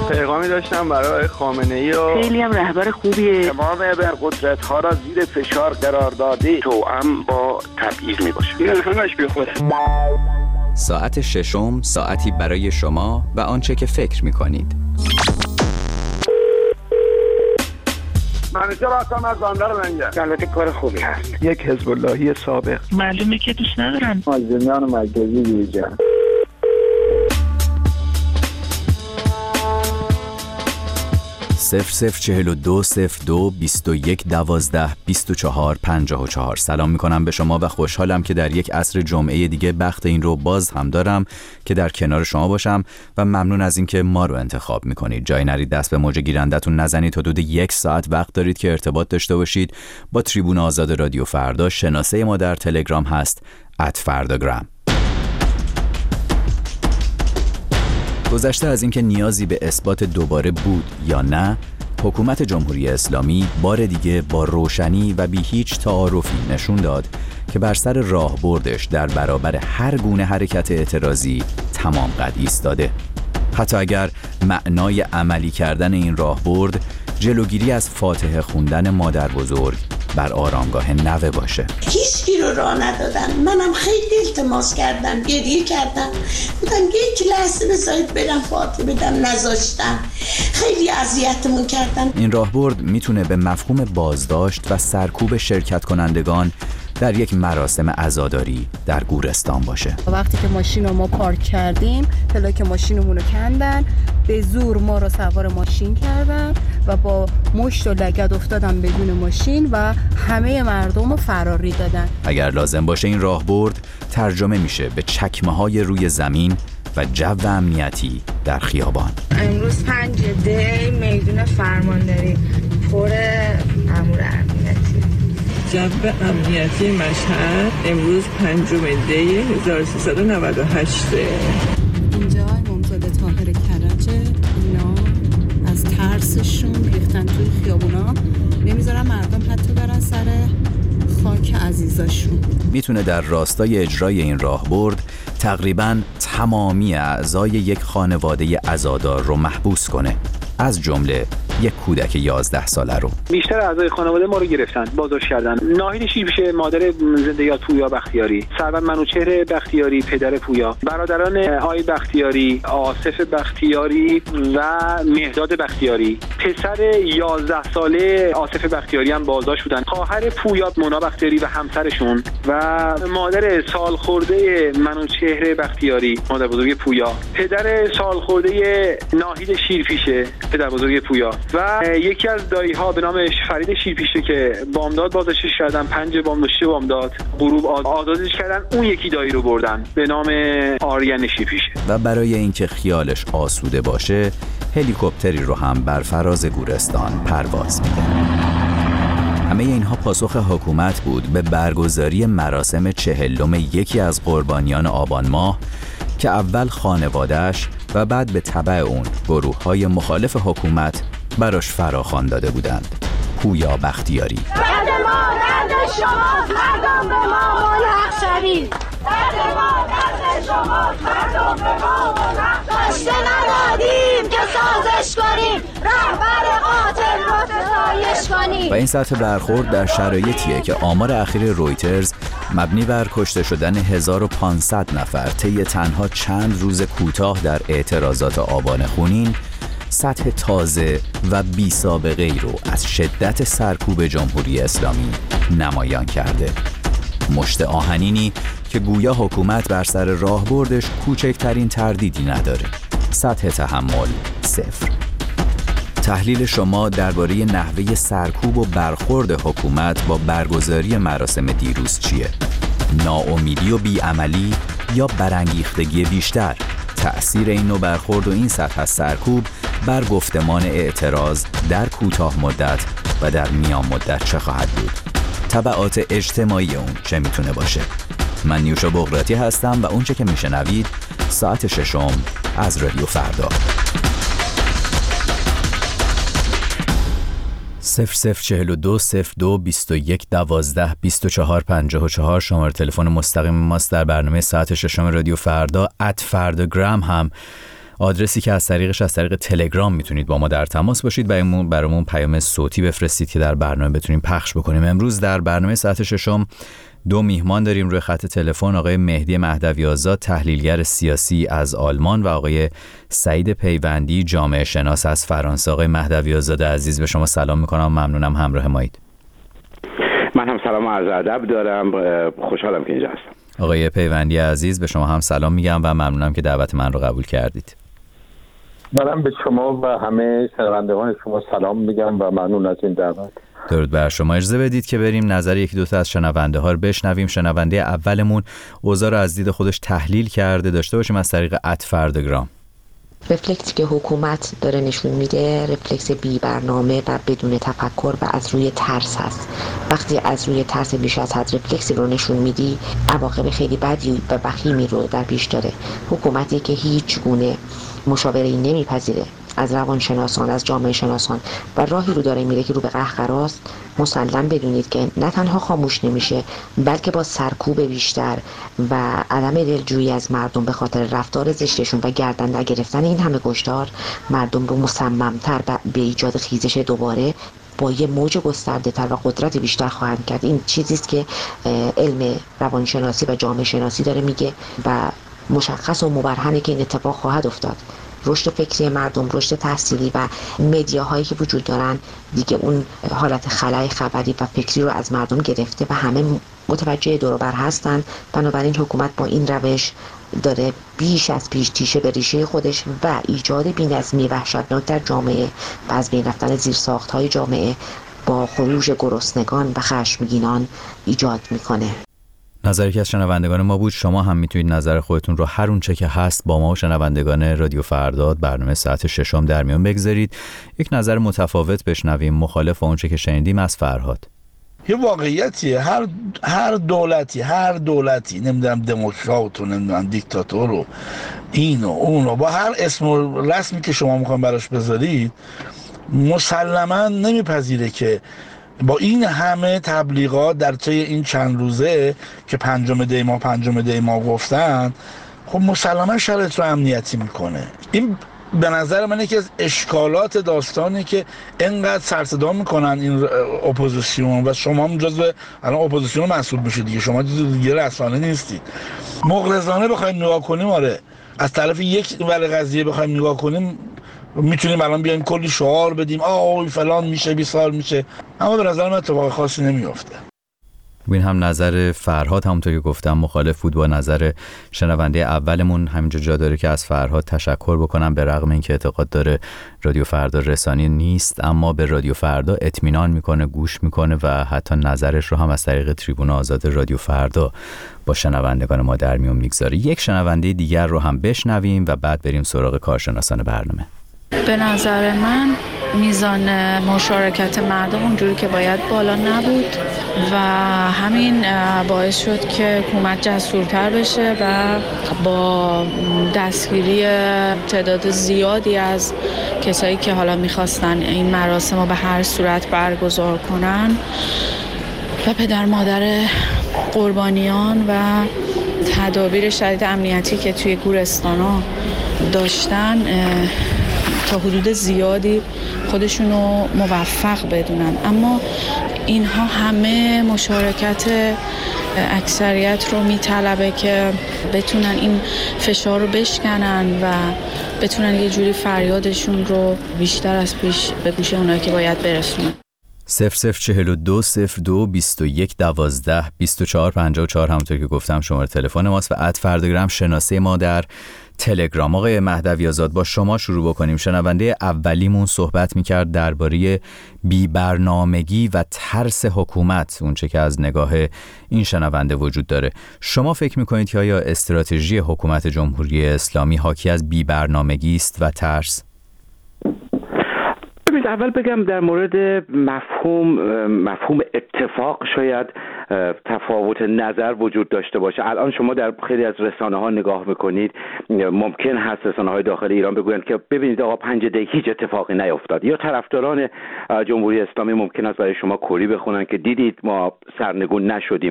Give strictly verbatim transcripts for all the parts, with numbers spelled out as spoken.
پیغامی داشتم برای خامنه‌ای و خیلی هم رهبر خوبیه. تمام ابرقدرت‌ها را زیر فشار قرار داده توأم با تبعیض میباشه. این همش بیخوده. ساعت ششم، ساعتی برای شما و آنچه که فکر می‌کنید. منیجر هستم از بندر منگه. البته کار خوبی هست. یک حزب اللهی سابق. معلومه که دوست ندارن. مازنیان مرکزی بیجن. صفر صفر چهل و دو صفر دو بیست و یک دوازده بیست و چهار پنجاه و چهار. سلام میکنم به شما و خوشحالم که در یک عصر جمعه دیگه بخت این رو باز هم دارم که در کنار شما باشم و ممنون از اینکه ما رو انتخاب میکنید. جای نرید دست به موج گیرندتون نزنید. حدود یک ساعت وقت دارید که ارتباط داشته باشید با تریبون آزاد رادیو فردا. شناسه ما در تلگرام هست ات فرداگرام. گذشته از اینکه نیازی به اثبات دوباره بود یا نه، حکومت جمهوری اسلامی بار دیگه با روشنی و بی هیچ تعارفی نشون داد که بر سر راهبردش در برابر هر گونه حرکت اعتراضی تمام قد ایستاده. حتی اگر معنای عملی کردن این راهبرد جلوگیری از فاتحه خوندن مادر بزرگ بر آرامگاه نوه باشه. هیچکی رو راه ندادن. منم خیلی التماس کردم، گریه کردم، بودم یک لحظه بذارید برم فاتحه بدم، نذاشتن. خیلی اذیتمون کردن. این راهبرد میتونه به مفهوم بازداشت و سرکوب شرکت کنندگان در یک مراسم عزاداری در گورستان باشه. وقتی که ماشین رو ما پارک کردیم، پلاک ماشینمون رو کندن، به زور ما رو سوار ماشین کردن و با مشت و لگد افتادن بدون ماشین و همه مردم رو فراری دادن. اگر لازم باشه این راهبرد ترجمه میشه به چکمه‌های روی زمین و جو امنیتی در خیابان. امروز پنج دی میدون فرمانداری پر امور امنیتی. جو امنیتی مشهد امروز پنجم دی هزار و سیصد و نود و هشت. اینجا امامزاده طاهر کرجه، اینا از ترسشون ریختن توی خیابونا، نمیذارن مردم حتی برن سر خاک عزیزاشون. میتونه در راستای اجرای این راهبرد تقریباً تمامی اعضای یک خانواده عزادار رو محبوس کنه، از جمله یک کودک یازده ساله رو. بیشتر اعضای خانواده ما رو گرفتن، بازداشت کردن. ناهید شیرپیشه مادر زنده یاد پویا بختیاری، سرور منوچهر بختیاری پدر پویا، برادران آی بختیاری، آصف بختیاری و مهداد بختیاری، پسر یازده ساله آصف بختیاری هم بازداشت بودن، خواهر پویا مونا بختیاری و همسرشون و مادر سالخورده منوچهر بختیاری مادر بزرگ پویا، پدر سالخورده ناهید شیرپیشه پدر بزرگ پویا و یکی از دایی ها به نام فرید شیرپیشه که بامداد بازداشتش کردن، پنج بامداد شش بامداد غروب آزادش کردن. اون یکی دایی رو بردن به نام آریان شیرپیشه. و برای اینکه خیالش آسوده باشه هلیکوپتری رو هم بر فراز گورستان پرواز میده. همه اینها پاسخ حکومت بود به برگزاری مراسم چهلم یکی از قربانیان آبان ماه که اول خانواده‌اش و بعد به تبع اون گروه‌های مخالف حکومت براش فراخوان داده بودند. پویا بختیاری. درد ما درد شما، مردم به ما ملحق شوید. درد ما درد شما، مردم به ما ملحق شوید. ندادیم که سازش کنیم، رهبر قاتل رو ستایش کنیم. و این سطح برخورد در شرایطیه که آمار اخیر رویترز مبنی بر کشته شدن هزار و پانصد نفر طی تنها چند روز کوتاه در اعتراضات آبان خونین سطح تازه و بی سابقه ای رو از شدت سرکوب جمهوری اسلامی نمایان کرده. مشت آهنینی که گویا حکومت بر سر راهبردش کوچکترین تردیدی نداره. سطح تحمل صفر. تحلیل شما درباره نحوه سرکوب و برخورد حکومت با برگزاری مراسم دیروز چیه؟ ناامیدی و بیعملی یا برانگیختگی بیشتر؟ تأثیر این نوع برخورد و این سطح از سرکوب بر گفتمان اعتراض در کوتاه مدت و در میان مدت چه خواهد بود؟ تبعات اجتماعی اون چه میتونه باشه؟ من نیوشا بغراتی هستم و اونچه که میشنوید ساعت ششم از رادیو فردا. صفر صفر چهل و دو صفر دو بیست و یک دوازده بیست و چهار پنجاه و چهار شماره تلفن مستقیم ماست در برنامه ساعت ششم رادیو فردا. ات فرداگرام هم آدرسی که از طریقش از طریق تلگرام میتونید با ما در تماس باشید و برامون پیام صوتی بفرستید که در برنامه بتونیم پخش بکنیم. امروز در برنامه ساعت ششم دو میهمان داریم روی خط تلفن، آقای مهدی مهدوی آزاد تحلیلگر سیاسی از آلمان و آقای سعید پیوندی جامعه شناس از فرانسه. آقای مهدوی آزاد عزیز به شما سلام میکنم، ممنونم همراه مایید. من هم سلام و عرض ادب دارم، خوشحالم که اینجا هستم. آقای پیوندی عزیز به شما هم سلام میگم و ممنونم که دعوت من رو قبول کردید. منم به شما و همه شنوندگان شما سلام میگم و ممنون از این دعوت. درود بر شما. اجازه بدید که بریم نظر یکی دوتا از شنونده ها رو بشنویم. شنونده اولمون اوضاع رو از دید خودش تحلیل کرده، داشته باشیم از طریق ات فردگرام. رفلکسی که حکومت داره نشون میده رفلکس بی برنامه و بدون تفکر و از روی ترس هست. وقتی از روی ترس بیش از حد رفلکسی رو نشون میدی، عواقب خیلی بدی و وخیمی رو در پیش داره. حکومتی که هیچ گونه مشاوره‌ای نمیپذیره از روانشناسان، از جامعه شناسان و راهی رو داره میره که رو به قهقراست، مسلم بدونید که نه تنها خاموش نمیشه، بلکه با سرکوب بیشتر و عدم دلجویی از مردم به خاطر رفتار زشتشون و گردن نگرفتن این همه کشتار، مردم رو مصممتر به ایجاد خیزش دوباره با یه موج گسترده تر و قدرت بیشتر خواهند کرد. این چیزیست که علم روانشناسی و جامعه شناسی داره میگه و مشخص و مبرهنه که این اتفاق خواهد افتاد. رشد فکری مردم، رشد تحصیلی و مدیاهایی که وجود دارن دیگه اون حالت خلای خبری و فکری رو از مردم گرفته و همه متوجه دور و بر هستن. بنابراین حکومت با این روش داره بیش از پیش تیشه به ریشه خودش و ایجاد بی‌نظمی وحشتناک در جامعه و از بین رفتن زیرساخت‌های جامعه با خروج گرسنگان و خشمگینان ایجاد میکنه. نظری که از شنوندگان ما بود. شما هم میتونید نظر خودتون رو هر اون چه که هست با ما و شنوندگان رادیو فردا برنامه ساعت ششم در میون بگذارید. یک نظر متفاوت بشنویم مخالف اون چه که شنیدیم از فرهاد. یه واقعیتیه، هر هر دولتی هر دولتی نمیدونم دموکرات و نمیدونم دیکتاتور و این و اون و با هر اسم و رسمی که شما میخواین براش بذارید مسلماً نمیپذیره که با این همه تبلیغات در طی این چند روزه که پنجم دی ماه پنجم دی ماه گفتن، خب مسلماً شرایط رو امنیتی میکنه. این به نظر من یکی از اشکالات داستانی که اینقدر سرصدا میکنن این اپوزیسیون و شما هم جزو الان اپوزیسیون محسوب میشید دیگه، شما دیگه رسانه نیستید. مغرضانه بخوایم نگاه کنیم، آره از طرف یک ور قضیه بخوایم نگاه کنیم میتونیم الان بیایم کلی شعار بدیم آه فلان میشه بیسار میشه، اما به نظر من اتفاق خاصی نمیافته. این هم نظر فرهاد همونطور که گفتم مخالف بود با نظر شنونده اولمون. همینجا جا داره که از فرهاد تشکر بکنم، به رغم اینکه اعتقاد داره رادیو فردا رسانی نیست اما به رادیو فردا اطمینان میکنه، گوش میکنه و حتی نظرش رو هم از طریق تریبون آزاد رادیو فردا با شنوندگان ما در میون میگذاره. یک شنونده دیگر رو هم بشنویم و بعد بریم سراغ کارشناسان برنامه. به نظر من میزان مشارکت مردم اونجوری که باید بالا نبود و همین باعث شد که حکومت جسورتر بشه و با دستگیری تعداد زیادی از کسایی که حالا میخواستن این مراسم رو به هر صورت برگزار کنن و پدر مادر قربانیان و تدابیر شدید امنیتی که توی گورستانا داشتن تا حدود زیادی خودشونو موفق بدونن، اما اینها همه مشارکت اکثریت رو میطلبه که بتونن این فشار رو بشکنن و بتونن یه جوری فریادشون رو بیشتر از پیش به گوش اونایی که باید برسونن. صفر صفر چهل و دو صفر دو بیست و یک دوازده بیست و چهار پنجاه و چهار همونطور که گفتم شماره تلفن ماست و ات فردگرام شناسه ما در تلگرام. آقای مهدوی آزاد با شما شروع بکنیم. شنونده اولیمون صحبت میکرد درباره بی‌برنامگی و ترس حکومت، اونچه که از نگاه این شنونده وجود داره. شما فکر میکنید که آیا استراتژی حکومت جمهوری اسلامی حاکی از بی‌برنامگی است و ترس؟ اول بگم در مورد مفهوم مفهوم اتفاق شاید تفاوت نظر وجود داشته باشه. الان شما در خیلی از رسانه ها نگاه میکنید، ممکن هست رسانه های داخل ایران بگویند که ببینید آقا پنج دقیقه هیچ اتفاقی نیفتاد، یا طرفداران جمهوری اسلامی ممکن است برای شما کری بخونن که دیدید ما سرنگون نشدیم.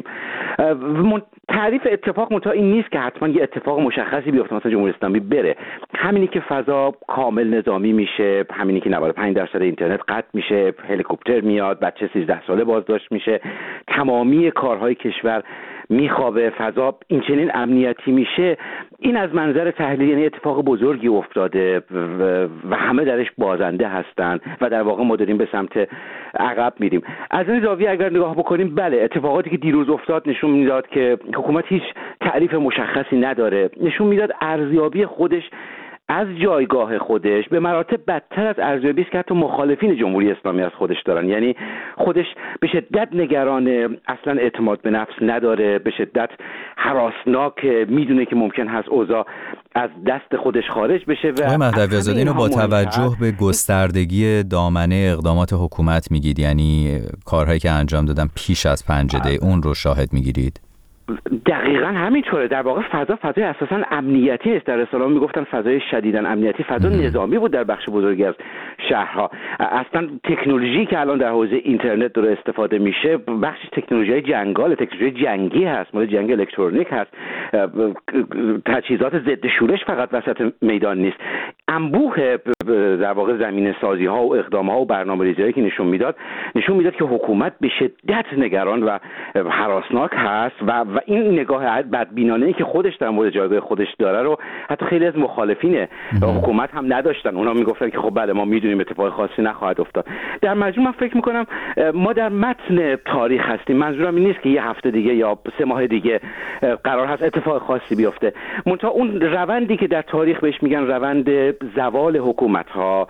تعریف اتفاق منتها این نیست که حتما یه اتفاق مشخصی بیفته مثلا جمهوری اسلامی بره. همینی که فضا کامل نظامی میشه، همینی که نود و پنج درصد اینترنت قطع میشه، هلیکوپتر میاد، بچه سیزده ساله بازداشت میشه، تمامی کارهای کشور میخوابه، فضا این چنین امنیتی میشه، این از منظر تحلیلی یعنی اتفاق بزرگی افتاده و همه درش بازنده هستن و در واقع ما داریم به سمت عقب میریم. از این زاویه اگر نگاه بکنیم، بله اتفاقاتی که دیروز افتاد نشون میداد که حکومت هیچ تعریف مشخصی نداره، نشون میداد ارزیابی خودش از جایگاه خودش به مراتب بدتر از ارزیابی است که حتی مخالفین جمهوری اسلامی از خودش دارن. یعنی خودش به شدت نگران اصلا اعتماد به نفس نداره، به شدت هراسناک، میدونه که ممکن هست اوضاع از دست خودش خارج بشه. و آقای مهدوی آزاده اینو با توجه به گستردگی دامنه اقدامات حکومت میگید، یعنی کارهایی که انجام دادن پیش از پنج دقیقه اون رو شاهد میگیرید؟ دقیقاً همینطوره. در واقع فضا فضای اساساً امنیتی است. در اصطلاح میگفتن فضای شدیداً امنیتی، فضا نظامی بود در بخش بزرگی از شهرها. اصلا تکنولوژی که الان در حوزه اینترنت داره استفاده میشه بخش تکنولوژی جنگال، تکنولوژی جنگی هست، مال جنگ الکترونیک هست، تجهیزات ضد شورش فقط وسط میدان نیست. انبوه در واقع زمینه سازی ها و اقدام ها و برنامه‌ریزی که نشون میداد نشون میداد که حکومت به شدت نگران و هراسناک هست و و این نگاه بدبینانه‌ای که خودش در مورد جایگاه خودش داره رو حتی خیلی از مخالفین حکومت هم نداشتن. اونا میگفتن که خب بله ما میدونیم اتفاق خاصی نخواهد افتاد. در مجموع من فکر میکنم ما در متن تاریخ هستیم. منظورم این نیست که یه هفته دیگه یا سه ماه دیگه قرار هست اتفاق خاصی بیفته، منتها اون روندی که در تاریخ بهش میگن روند زوال حکومت ها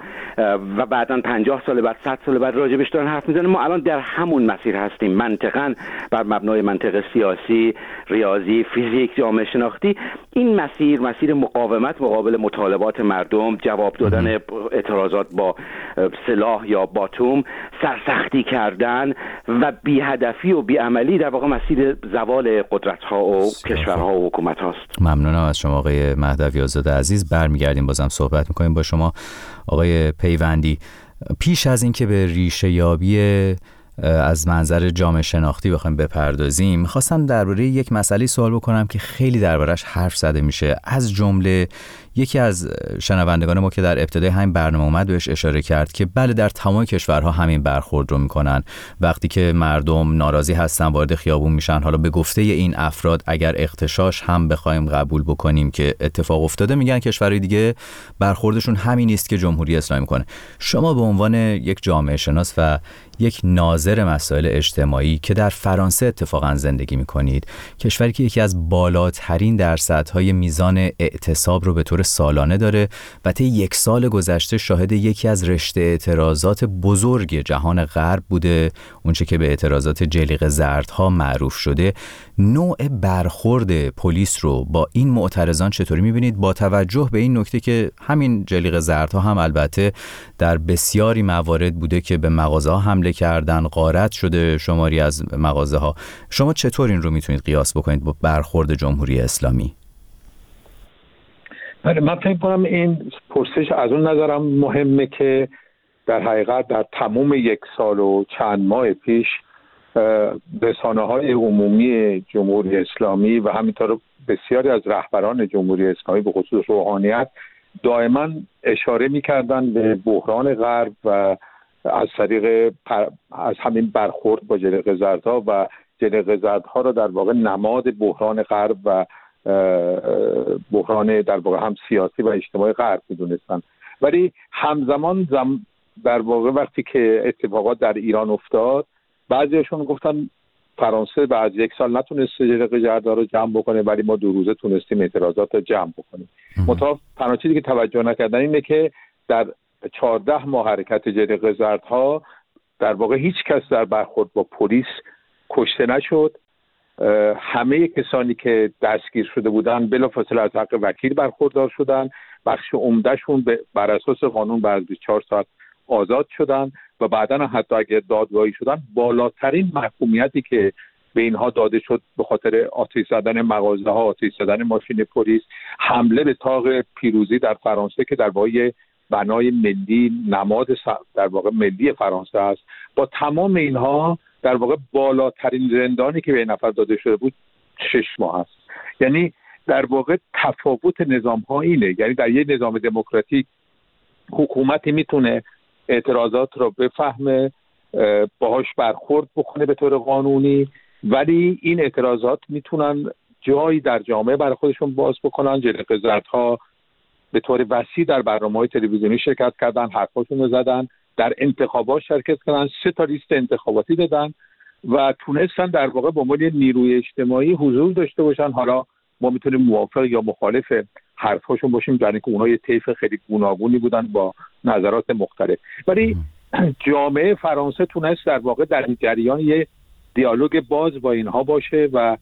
و بعداً پنجاه سال بعد صد سال بعد راجبش دارن حرف میزنن، ما الان در همون مسیر هستیم. منطقاً بر مبنای منطق سیاسی، ریاضی، فیزیک، جامعه شناختی، این مسیر مسیر مقاومت مقابل مطالبات مردم، جواب دادن اعتراضات با سلاح یا باتوم، سرسختی کردن و بی هدفی و بی عملی در واقع مسیر زوال قدرت ها و کشورها و حکومت هاست. ممنونم از شما آقای مهدوی آزاده عزیز. برمیگردیم بازم صحبت میکنیم با شما آقای پیوندی. پیش از اینکه به ریشه یابی از منظر جامعه شناختی بخوایم بپردازیم، می‌خواستم درباره یک مسئله سوال بکنم که خیلی دربارش حرف زده میشه. از جمله یکی از شنوندگان ما که در ابتدای همین برنامه اومد بهش اشاره کرد که بله در تمام کشورها همین برخورد رو میکنن. وقتی که مردم ناراضی هستن وارد خیابون میشن، حالا به گفته این افراد اگر اغتشاش هم بخوایم قبول بکنیم که اتفاق افتاده، میگن کشورهای دیگه برخوردشون همین نیست که جمهوری اسلامی میکنه. شما به عنوان یک جامعه شناس و یک ناظر مسائل اجتماعی که در فرانسه اتفاقا زندگی میکنید، کشوری که یکی از بالاترین درصدهای میزان اعتصاب رو به طور سالانه داره و طی یک سال گذشته شاهد یکی از رشته اعتراضات بزرگ جهان غرب بوده، اونچه که به اعتراضات جلیقه زردها معروف شده، نوع برخورد پلیس رو با این معترضان چطوری میبینید؟ با توجه به این نکته که همین جلیقه زردها هم البته در بسیاری موارد بوده که به مغازه ها حمله کردن، غارت شده شماری از مغازه ها. شما چطور این رو میتونید قیاس بکنید با برخورد جمهوری اسلامی؟ من فکر کنم این پرسش از اون نظرم مهمه که در حقیقت در تمام یک سال و چند ماه پیش رسانه‌های عمومی جمهوری اسلامی و همینطور بسیاری از رهبران جمهوری اسلامی به خصوص روحانیت دائما اشاره می‌کردن به بحران غرب و از طریق از همین برخورد با جلیقه زردها و جلیقه زردها را در واقع نماد بحران غرب و بحران در واقع هم سیاسی و اجتماعی غرب می‌دونستن. ولی همزمان زم در واقع وقتی که اتفاقات در ایران افتاد، بعضیشون گفتن فرانسه بعد یک سال نتونست جلیقه زردها رو جمع بکنه ولی ما دو روزه تونستیم اعتراضات رو جمع بکنیم. منتها تنها چیزی که توجه نکردن اینه که در چهارده ماه حرکت جلیقه زردها در واقع هیچ کس در برخورد با پلیس کشته نشد. همه کسانی که دستگیر شده بودن بلافاصله از حق وکیل برخوردار شدن. بخش عمدهشون بر اساس قانون بعد از بیست و چهار ساعت آزاد شدن و بعداً حتی اگر دادگاهی شدن، بالاترین محکومیتی که به اینها داده شد به خاطر آتش زدن مغازه ها، آتش زدن ماشین پلیس، حمله به طاق پیروزی در فرانسه که در واقع بنای ملی، نماد در واقع ملی فرانسه است. با تمام اینها در واقع بالاترین زندانی که به نفر داده شده بود شش ماه است. یعنی در واقع تفاوت نظام ها اینه، یعنی در یک نظام دموکراتیک حکومتی میتونه اعتراضات رو بفهمه، باهاش برخورد بکنه به طور قانونی، ولی این اعتراضات میتونن جایی در جامعه برای خودشون باز بکنن. جلیقه زردها به طور وسیع در برنامه‌های تلویزیونی شرکت کردن، حرفاشون رو زدن، در انتخابات شرکت کردن، سه تا لیست انتخاباتی دادن و تونستن در واقع به عنوان نیروی اجتماعی حضور داشته باشن. حالا ما میتونیم موافق یا مخالف حرفاشون باشیم، در اینکه اونها یه طیف خیلی گوناگونی بودن با نظرات مختلف، ولی جامعه فرانسه تونست در واقع در این جریان یه دیالوگ باز با اینها باشه و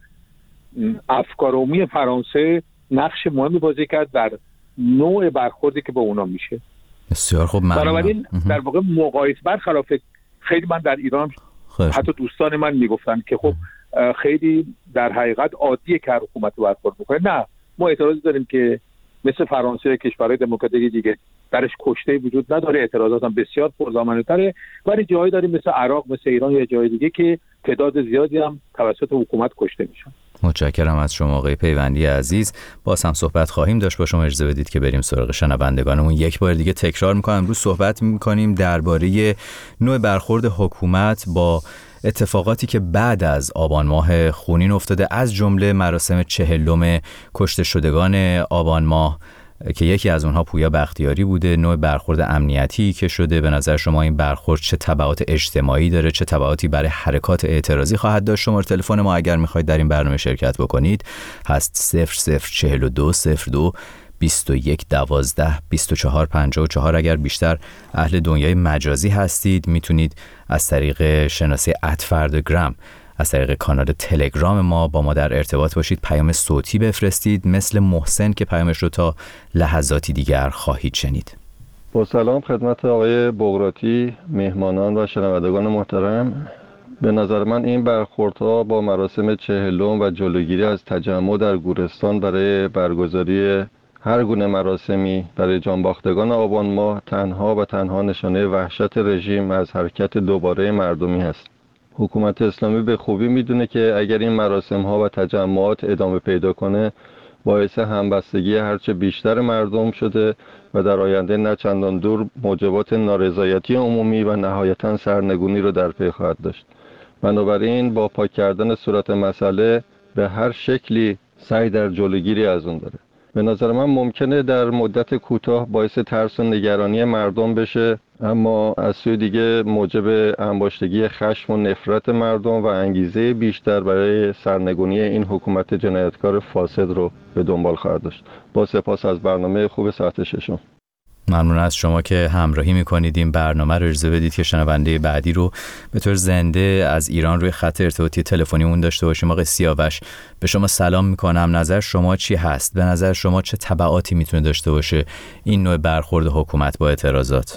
افکارعمومی فرانسه نقش مهمی بازی کرد در نوع برخوردی که با اونا میشه. بسیار خوب. بنابراین در واقع مقایسه برخلاف خیلی من در ایران خیلی. حتی دوستان من میگفتن که خب خیلی در حقیقت عادیه که حکومت برخورد بکنه. نه، ما اعتراض داریم که مثل فرانسه کشورهای دموکراتیک دیگه درش کشته وجود نداره، اعتراضات هم بسیار پرزامنه‌تره، ولی جایی داریم مثل عراق، مثل ایران یا جای دیگه که تعداد زیادی هم توسط حکومت کشته میشن. متشکرم از شما آقای پیوندی عزیز. باز هم صحبت خواهیم داشت با شما. اجازه بدید که بریم سراغ شنوندگانمون. یک بار دیگه تکرار میکنم، امروز صحبت میکنیم درباره نوع برخورد حکومت با اتفاقاتی که بعد از آبان ماه خونین افتاده، از جمله مراسم چهلم کشته شدگان آبان ماه که یکی از اونها پویا بختیاری بوده، نوع برخورد امنیتی که شده. به نظر شما این برخورد چه تبعات اجتماعی داره، چه تبعاتی برای حرکات اعتراضی خواهد داشت؟ شماره تلفن ما اگر میخواید در این برنامه شرکت بکنید هست صفر صفر چهل و دو صفر دو بیست و یک دوازده بیست و چهار پنجاه و چهار. اگر بیشتر اهل دنیای مجازی هستید میتونید از طریق شناسه ات فردگرام، از طریق کانال تلگرام ما با ما در ارتباط باشید، پیام صوتی بفرستید مثل محسن که پیامش رو تا لحظاتی دیگر خواهید شنید. با سلام خدمت آقای بغراتی، مهمانان و شنوندگان محترم. به نظر من این برخوردها با مراسم چهلم و جلوگیری از تجمع در گورستان برای برگزاری هر گونه مراسمی برای جانباختگان آبان ماه تنها و تنها نشانه وحشت رژیم از حرکت دوباره مردمی است. حکومت اسلامی به خوبی میدونه که اگر این مراسم ها و تجمعات ادامه پیدا کنه باعث همبستگی هرچه بیشتر مردم شده و در آینده نه چندان دور موجبات نارضایتی عمومی و نهایتاً سرنگونی رو در پی خواهد داشت. بنابراین با پاک کردن صورت مسئله به هر شکلی سعی در جلوگیری از اون داره. به نظر من ممکنه در مدت کوتاه باعث ترس و نگرانی مردم بشه، اما از سوی دیگه موجب انباشتگی خشم و نفرت مردم و انگیزه بیشتر برای سرنگونی این حکومت جنایتکار فاسد رو به دنبال خواهد داشت. با سپاس از برنامه خوب ساعت ششم. ممنون از شما که همراهی میکنید این برنامه رو. اجازه بدید که شنونده بعدی رو به طور زنده از ایران روی خط ارتباطی تلفنیمون داشته باشیم. آقای سیاوش، به شما سلام میکنم. نظر شما چی هست؟ به نظر شما چه تبعاتی میتونه داشته باشه این نوع برخورد حکومت با اعتراضات؟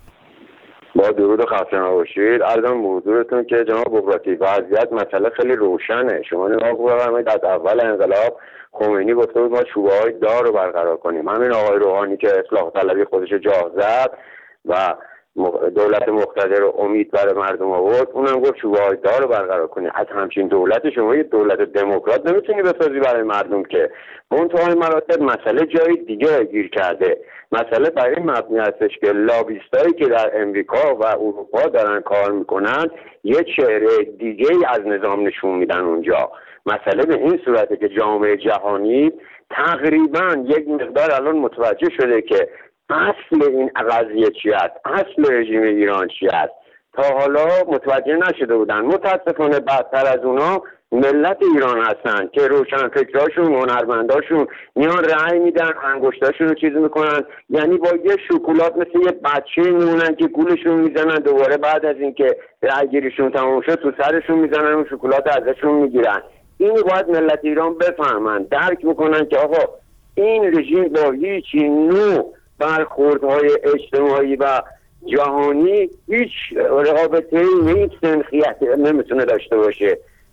با درود و خسته نباشید. عرضم به حضورتون که جناب بغراتی، وضعیت مسئله خیلی روشنه. شما نگاه کنید از اول انقلاب خمینی گفته بود ما چوبه‌های دار رو برقرار کنیم. همین آقای روحانی که اصلاح طلبی خودش جاه زد و دولت مقتدر رو امید برای مردم آورد، اونم گفت چوبه‌های دار رو برقرار کنیم. از همچین دولت شما یه دولت دموکرات نمیتونی بسازی برای مردم که. منتهای مراتب مسئله جای دیگه گیر کرده. مسئله برای این مبنی هستش که لابیستایی که در امریکا و اروپا دارن کار میکنن یه چهره دیگه از نظام نشون میدن اونجا. مسئله به این صورته که جامعه جهانی تقریبا یک مقدار الان متوجه شده که اصل این قضیه چی است، اصل رژیم ایران چی است. تا حالا متوجه نشده بودن. متاسفانه بدتر از اونا ملت ایران هستن که روشن فکراشون، هنرمنداشون میان رأی میدن، انگشتاشون رو چیز میکنن، یعنی با یه شکلات مثل یه بچه میمونن که گولشون میزنن، دوباره بعد از اینکه رأی گیریشون تمام شد تو سرشون میزنن و شکلات ازشون میگیرن. اینو باید ملت ایران بفهمن، درک میکنن که آقا این رژیم با هیچ نوع برخوردهای اجتماعی و جهانی هیچ رقابتی، هیچ سنخیت نمیتونه داشته باشه.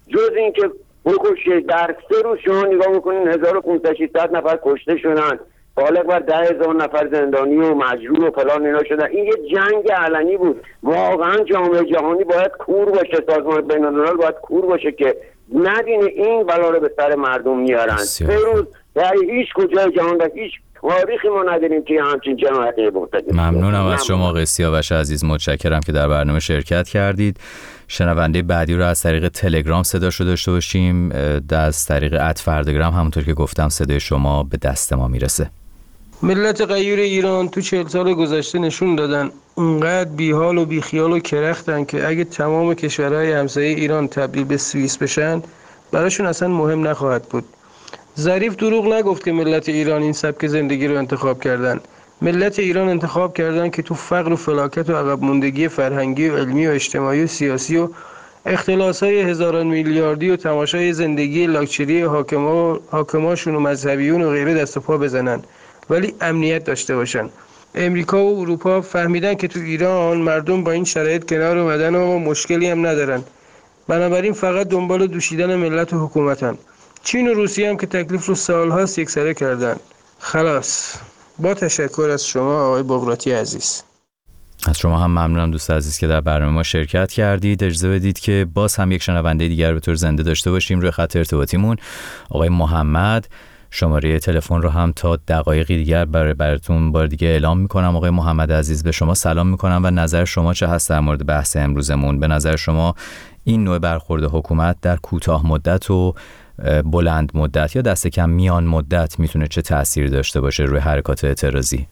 جز این که بکشه در سه روز شما نگاه میکنین هزار و پانصد ششصد نفر کشته شدن، بالغ بر ده هزار نفر زندانی و مجروح و فلان اینا شدن. این یه جنگ علنی بود. واقعا جامعه جهانی باید کور باشه، سازمان بین‌الملل باید کور باشه که ندینه این بلا رو به سر مردم میارن. سه روز در هیچ کجای جهان و هیچ تاریخی ما نداریم که همچین جنایتی مرتکب. ممنونم از شما آقای سیاوش عزیز، متشکرم که در برنامه شرکت کردید. شنونده بعدی رو از طریق تلگرام صداشو داشته باشیم. از طریق ات فردگرام همونطور که گفتم صدای شما به دست ما میرسه. ملت غیور ایران تو چهل سال گذشته نشون دادن اونقدر بیحال و بیخیال و کرختن که اگه تمام کشورهای همسایه ایران تبدیل به سوئیس بشن براشون اصلا مهم نخواهد بود. ظریف دروغ نگفت که ملت ایران این سبک زندگی رو انتخاب کردن. ملت ایران انتخاب کردن که تو فقر و فلاکت و عقب موندگی فرهنگی و علمی و اجتماعی و سیاسی و اختلاس‌های هزاران میلیاردی و تماشای زندگی لاکچری حاکما حاکماشون و مذهبیون و غیره دست و پا بزنن، ولی امنیت داشته باشن. امریکا و اروپا فهمیدن که تو ایران مردم با این شرایط کنار اومدن و مشکلی هم ندارن، بنابراین فقط دنبال دوشیدن ملت و حکومتن. چین و روسیه هم که تکلیف رو سال‌هاست یکسره کردن. خلاص. با تشکر از شما آقای بغراتی عزیز. از شما هم ممنونم دوست عزیز که در برنامه ما شرکت کردید. اجازه بدید که باز هم یک شنونده دیگر به طور زنده داشته باشیم روی خط ارتباطیمون. آقای محمد، شماره تلفن رو هم تا دقایقی دیگر برای براتون بار دیگه اعلام میکنم. آقای محمد عزیز، به شما سلام میکنم و نظر شما چه هست در مورد بحث امروزمون؟ به نظر شما این نوع برخورد حکومت در کوتاه مدت و بلند مدت یا دست کم میان مدت میتونه چه تأثیری داشته باشه روی حرکات اعتراضی؟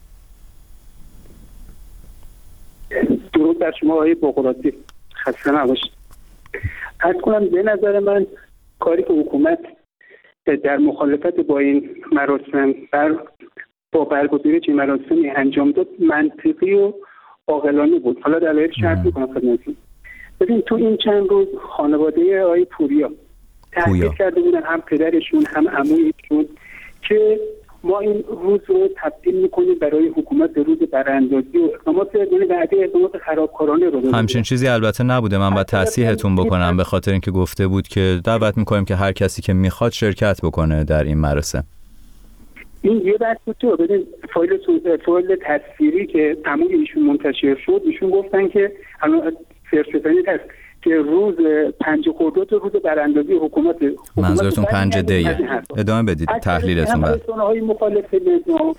درود بر شما آقای بغراتی، خسته نباشید. عرض کنم به نظر من کاری که حکومت در مخالفت با این مراسم بر با برگزاری چنین مراسمی انجام داد منطقی و عاقلانه بود. حالا دلایل شرح میکنم خدمتتون. ببین تو این چند روز خانواده آقای پوریا تحقیق کرده بودن، هم پدرشون هم عمویشون، که ما این روز رو تبدیل میکنیم برای حکومت به روز براندازی و اقدامات، یعنی بعدی اقدامات خرابکارانه رو داریم. همچین چیزی البته نبوده. من باید تصحیحتون بکنم به خاطر اینکه گفته بود که دعوت میکنیم که هر کسی که میخواد شرکت بکنه در این مراسم. این یه بحث بود. تو ببین فایل فایل تصویری که تمام ایشون منتشر شد، ایشون گفتن که الان فرستادنی هست که روز پنج خرداد روز براندازی حکومت. منظورتون پنج دیه. ادامه بدید تحلیلتون. بعد رسانه‌های مخالف نظام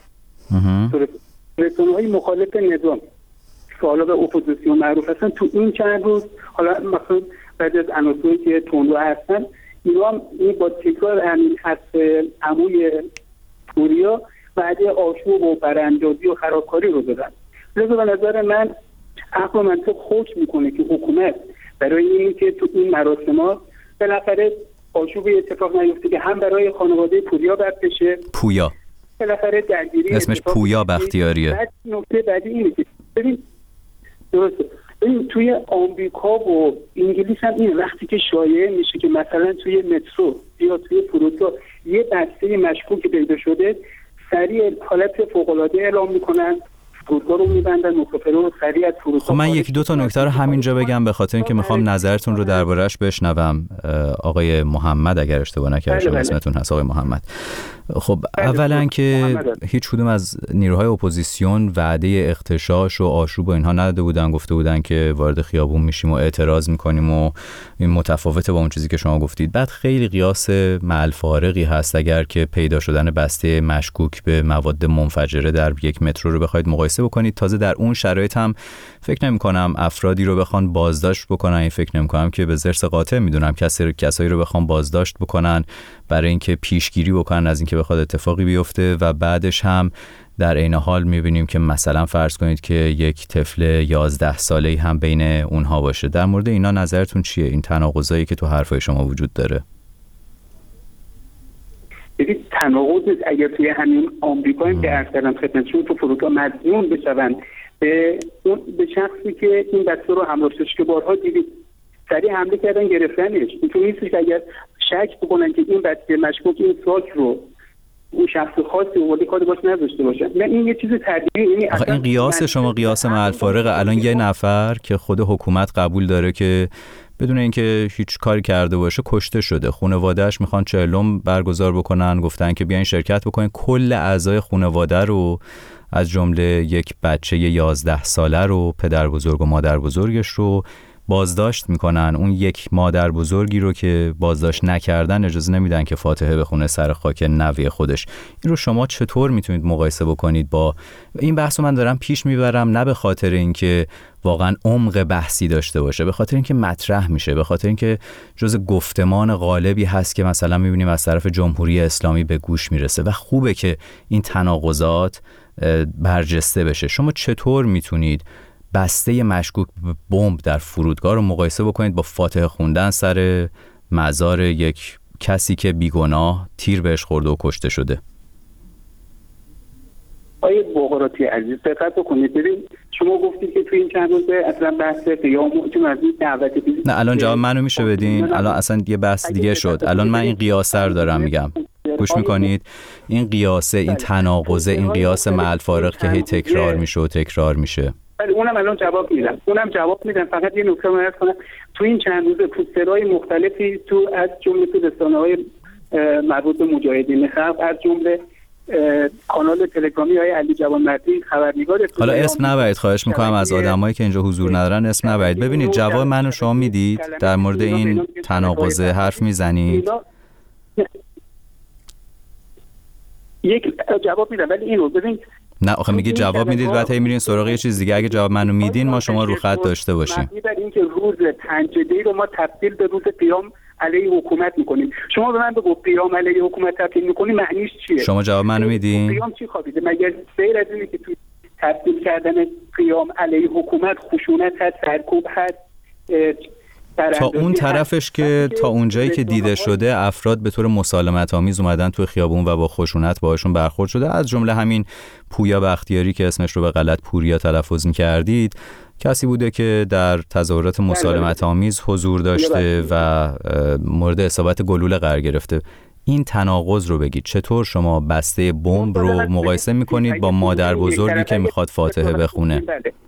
رسانه‌های مخالف نظام که حالا به اپوزیسیون معروف هستن، تو این چند روز حالا مثلا بعد از عناصری که تندرو هستن، اینا هم این با تکرار همین حرف عموی پوریا بعد آشوب و براندازی و خرابکاری رو دادن. لذا به نظر من عقل و منطق حکم میکنه که حکومت برای اینی که تو این مراسمات بالاخره آشوبی اتفاق نیفته که هم برای خانواده پوریا بد بشه. پویا بالاخره درگیری اسمش پویا بختیاریه. بعد نکته بعدی اینه که ببین درسته ببین توی آمریکا و انگلیس هم این وقتی که شایعه میشه که مثلا توی مترو یا توی فرودگاه یه بسته مشکوک پیدا شده، سریع حالت فوق‌العاده اعلام میکنن، فرودگاه رو میبندن، مسافرها رو سریع از فرودگاه. خب من یکی دو تا نکته رو همینجا بگم به خاطر اینکه میخوام نظرتون رو درباره‌اش بشنوم. آقای محمد اگر اشتباه نکردم اسمتون هست آقای محمد. خب اولا که هیچ کدوم از نیروهای اپوزیسیون وعده اغتشاش و آشوب و اینها نداده بودن، گفته بودن که وارد خیابون میشیم و اعتراض میکنیم و این متفاوته با اون چیزی که شما گفتید. بعد خیلی قیاس مع الفارقی هست اگر که پیدا شدن بسته مشکوک به مواد منفجره در یک مترو رو بخواید مقایسه بکنید. تازه در اون شرایط هم فکر نمی‌کنم افرادی رو بخوان بازداشت بکنن، این فکر نمی‌کنم که به زرس قاطع میدونم کسی کسایی رو بخوان بازداشت بکنن برای اینکه پیشگیری بکنن از اینکه بخواد اتفاقی بیفته و بعدش هم در عین حال می‌بینیم که مثلا فرض کنید که یک طفل یازده ساله‌ای هم بین اونها باشه. در مورد اینا نظرتون چیه؟ این تناقضایی که تو حرفای شما وجود داره. ببین تناقض اگر توی همین آمریکا هم که اصلا خدمتشون تو فرودگاه مدیون بشون به اون به شخصی که این بسته رو همراه داشت که بارها دیدید سریع حمله کردن گرفتنش. اینطور نیست که اگر شک بکنن که این بسته مشکوک این ساک رو اون شخص خاصی اولی کاری باش نداشته باشه. نه این یه چیز طبیعیه. یعنی اصلا این قیاس شما قیاس مع الفارقه. الان یه نفر که خود حکومت قبول داره که بدون اینکه هیچ کاری کرده باشه کشته شده. خانواده‌اش میخوان چهلم برگزار بکنن، گفتن که بیاین شرکت بکنین. کل اعضای خانواده رو از جمله یک بچه یازده ساله رو، پدر بزرگ و مادر بزرگش رو بازداشت میکنن. اون یک مادر بزرگی رو که بازداشت نکردن اجازه نمیدن که فاتحه بخونه سر خاک نوی خودش. این رو شما چطور میتونید مقایسه بکنید با این بحث رو؟ من دارم پیش میبرم نه به خاطر اینکه واقعا عمق بحثی داشته باشه، به خاطر اینکه مطرح میشه، به خاطر اینکه جز گفتمان غالبی هست که مثلا میبینیم از طرف جمهوری اسلامی به گوش میرسه و خوبه که این تناقضات برجسته بشه. شما چطور میتونید بسته مشکوک به بمب در فرودگاه رو مقایسه بکنید با فاتحه خوندن سر مزار یک کسی که بیگناه تیر بهش خورده و کشته شده؟ آیه بغراتی عزیز دقت بکنید. ببین شما گفتید که توی این چند روزه اصلا بحث قیام چون از این دعوت دیگه نه الان جواب منو میشه بدین؟ الان اصلا یه بحث دیگه شد. الان من این قیاسه رو دارم میگم، گوش میکنید؟ این قیاسه، این تناقضه، این قیاس مع الفارق که هی تکرار میشه و تکرار میشه. ولی اونم الان جواب میدم اونم جواب میدم فقط یه نکته عرض کنم. تو این چند روز پوسترهای مختلفی تو از جمله تو رسانه‌های مربوط به مجاهدین خلق، از جمله کانال تلگرامی های علی جوانمردی خبرنگار، حالا اسم نبرید خواهش میکنم از آدمایی که اینجا حضور ندارن اسم نبرید. ببینید جواب منو شما میدید در مورد این تناقضه حرف میزنید؟ یک جواب میدم ولی اینو ببین. نه آخه میگی جواب میدید بعد هی میرین سراغ یه چیز دیگه. اگه جواب منو میدین ما شما رو خط داشته باشیم. میبر این که روز پنجشنبه رو ما تبدیل به روز قیام علیه حکومت میکنیم. شما به من بگو قیام علیه حکومت تبدیل میکنی معنیش چیه؟ شما جواب منو میدین؟ قیام چی خوابیده؟ مگر غیر از اینه که تو تبدیل کردن قیام علیه حکومت خشونت هست، سرکوب هست، تا اون طرفش که تا اونجایی که دیده شده افراد به طور مسالمت آمیز اومدن توی خیابون و با خشونت باهاشون برخورد شده. از جمله همین پویا بختیاری که اسمش رو به غلط پوریا تلفظ می‌کردید، کسی بوده که در تظاهرات مسالمت آمیز حضور داشته و مورد اصابت گلوله قرار گرفته. این تناقض رو بگید چطور شما بسته بمب رو مقایسه می‌کنید با مادر بزرگی که می‌خواد فاتحه بخونه؟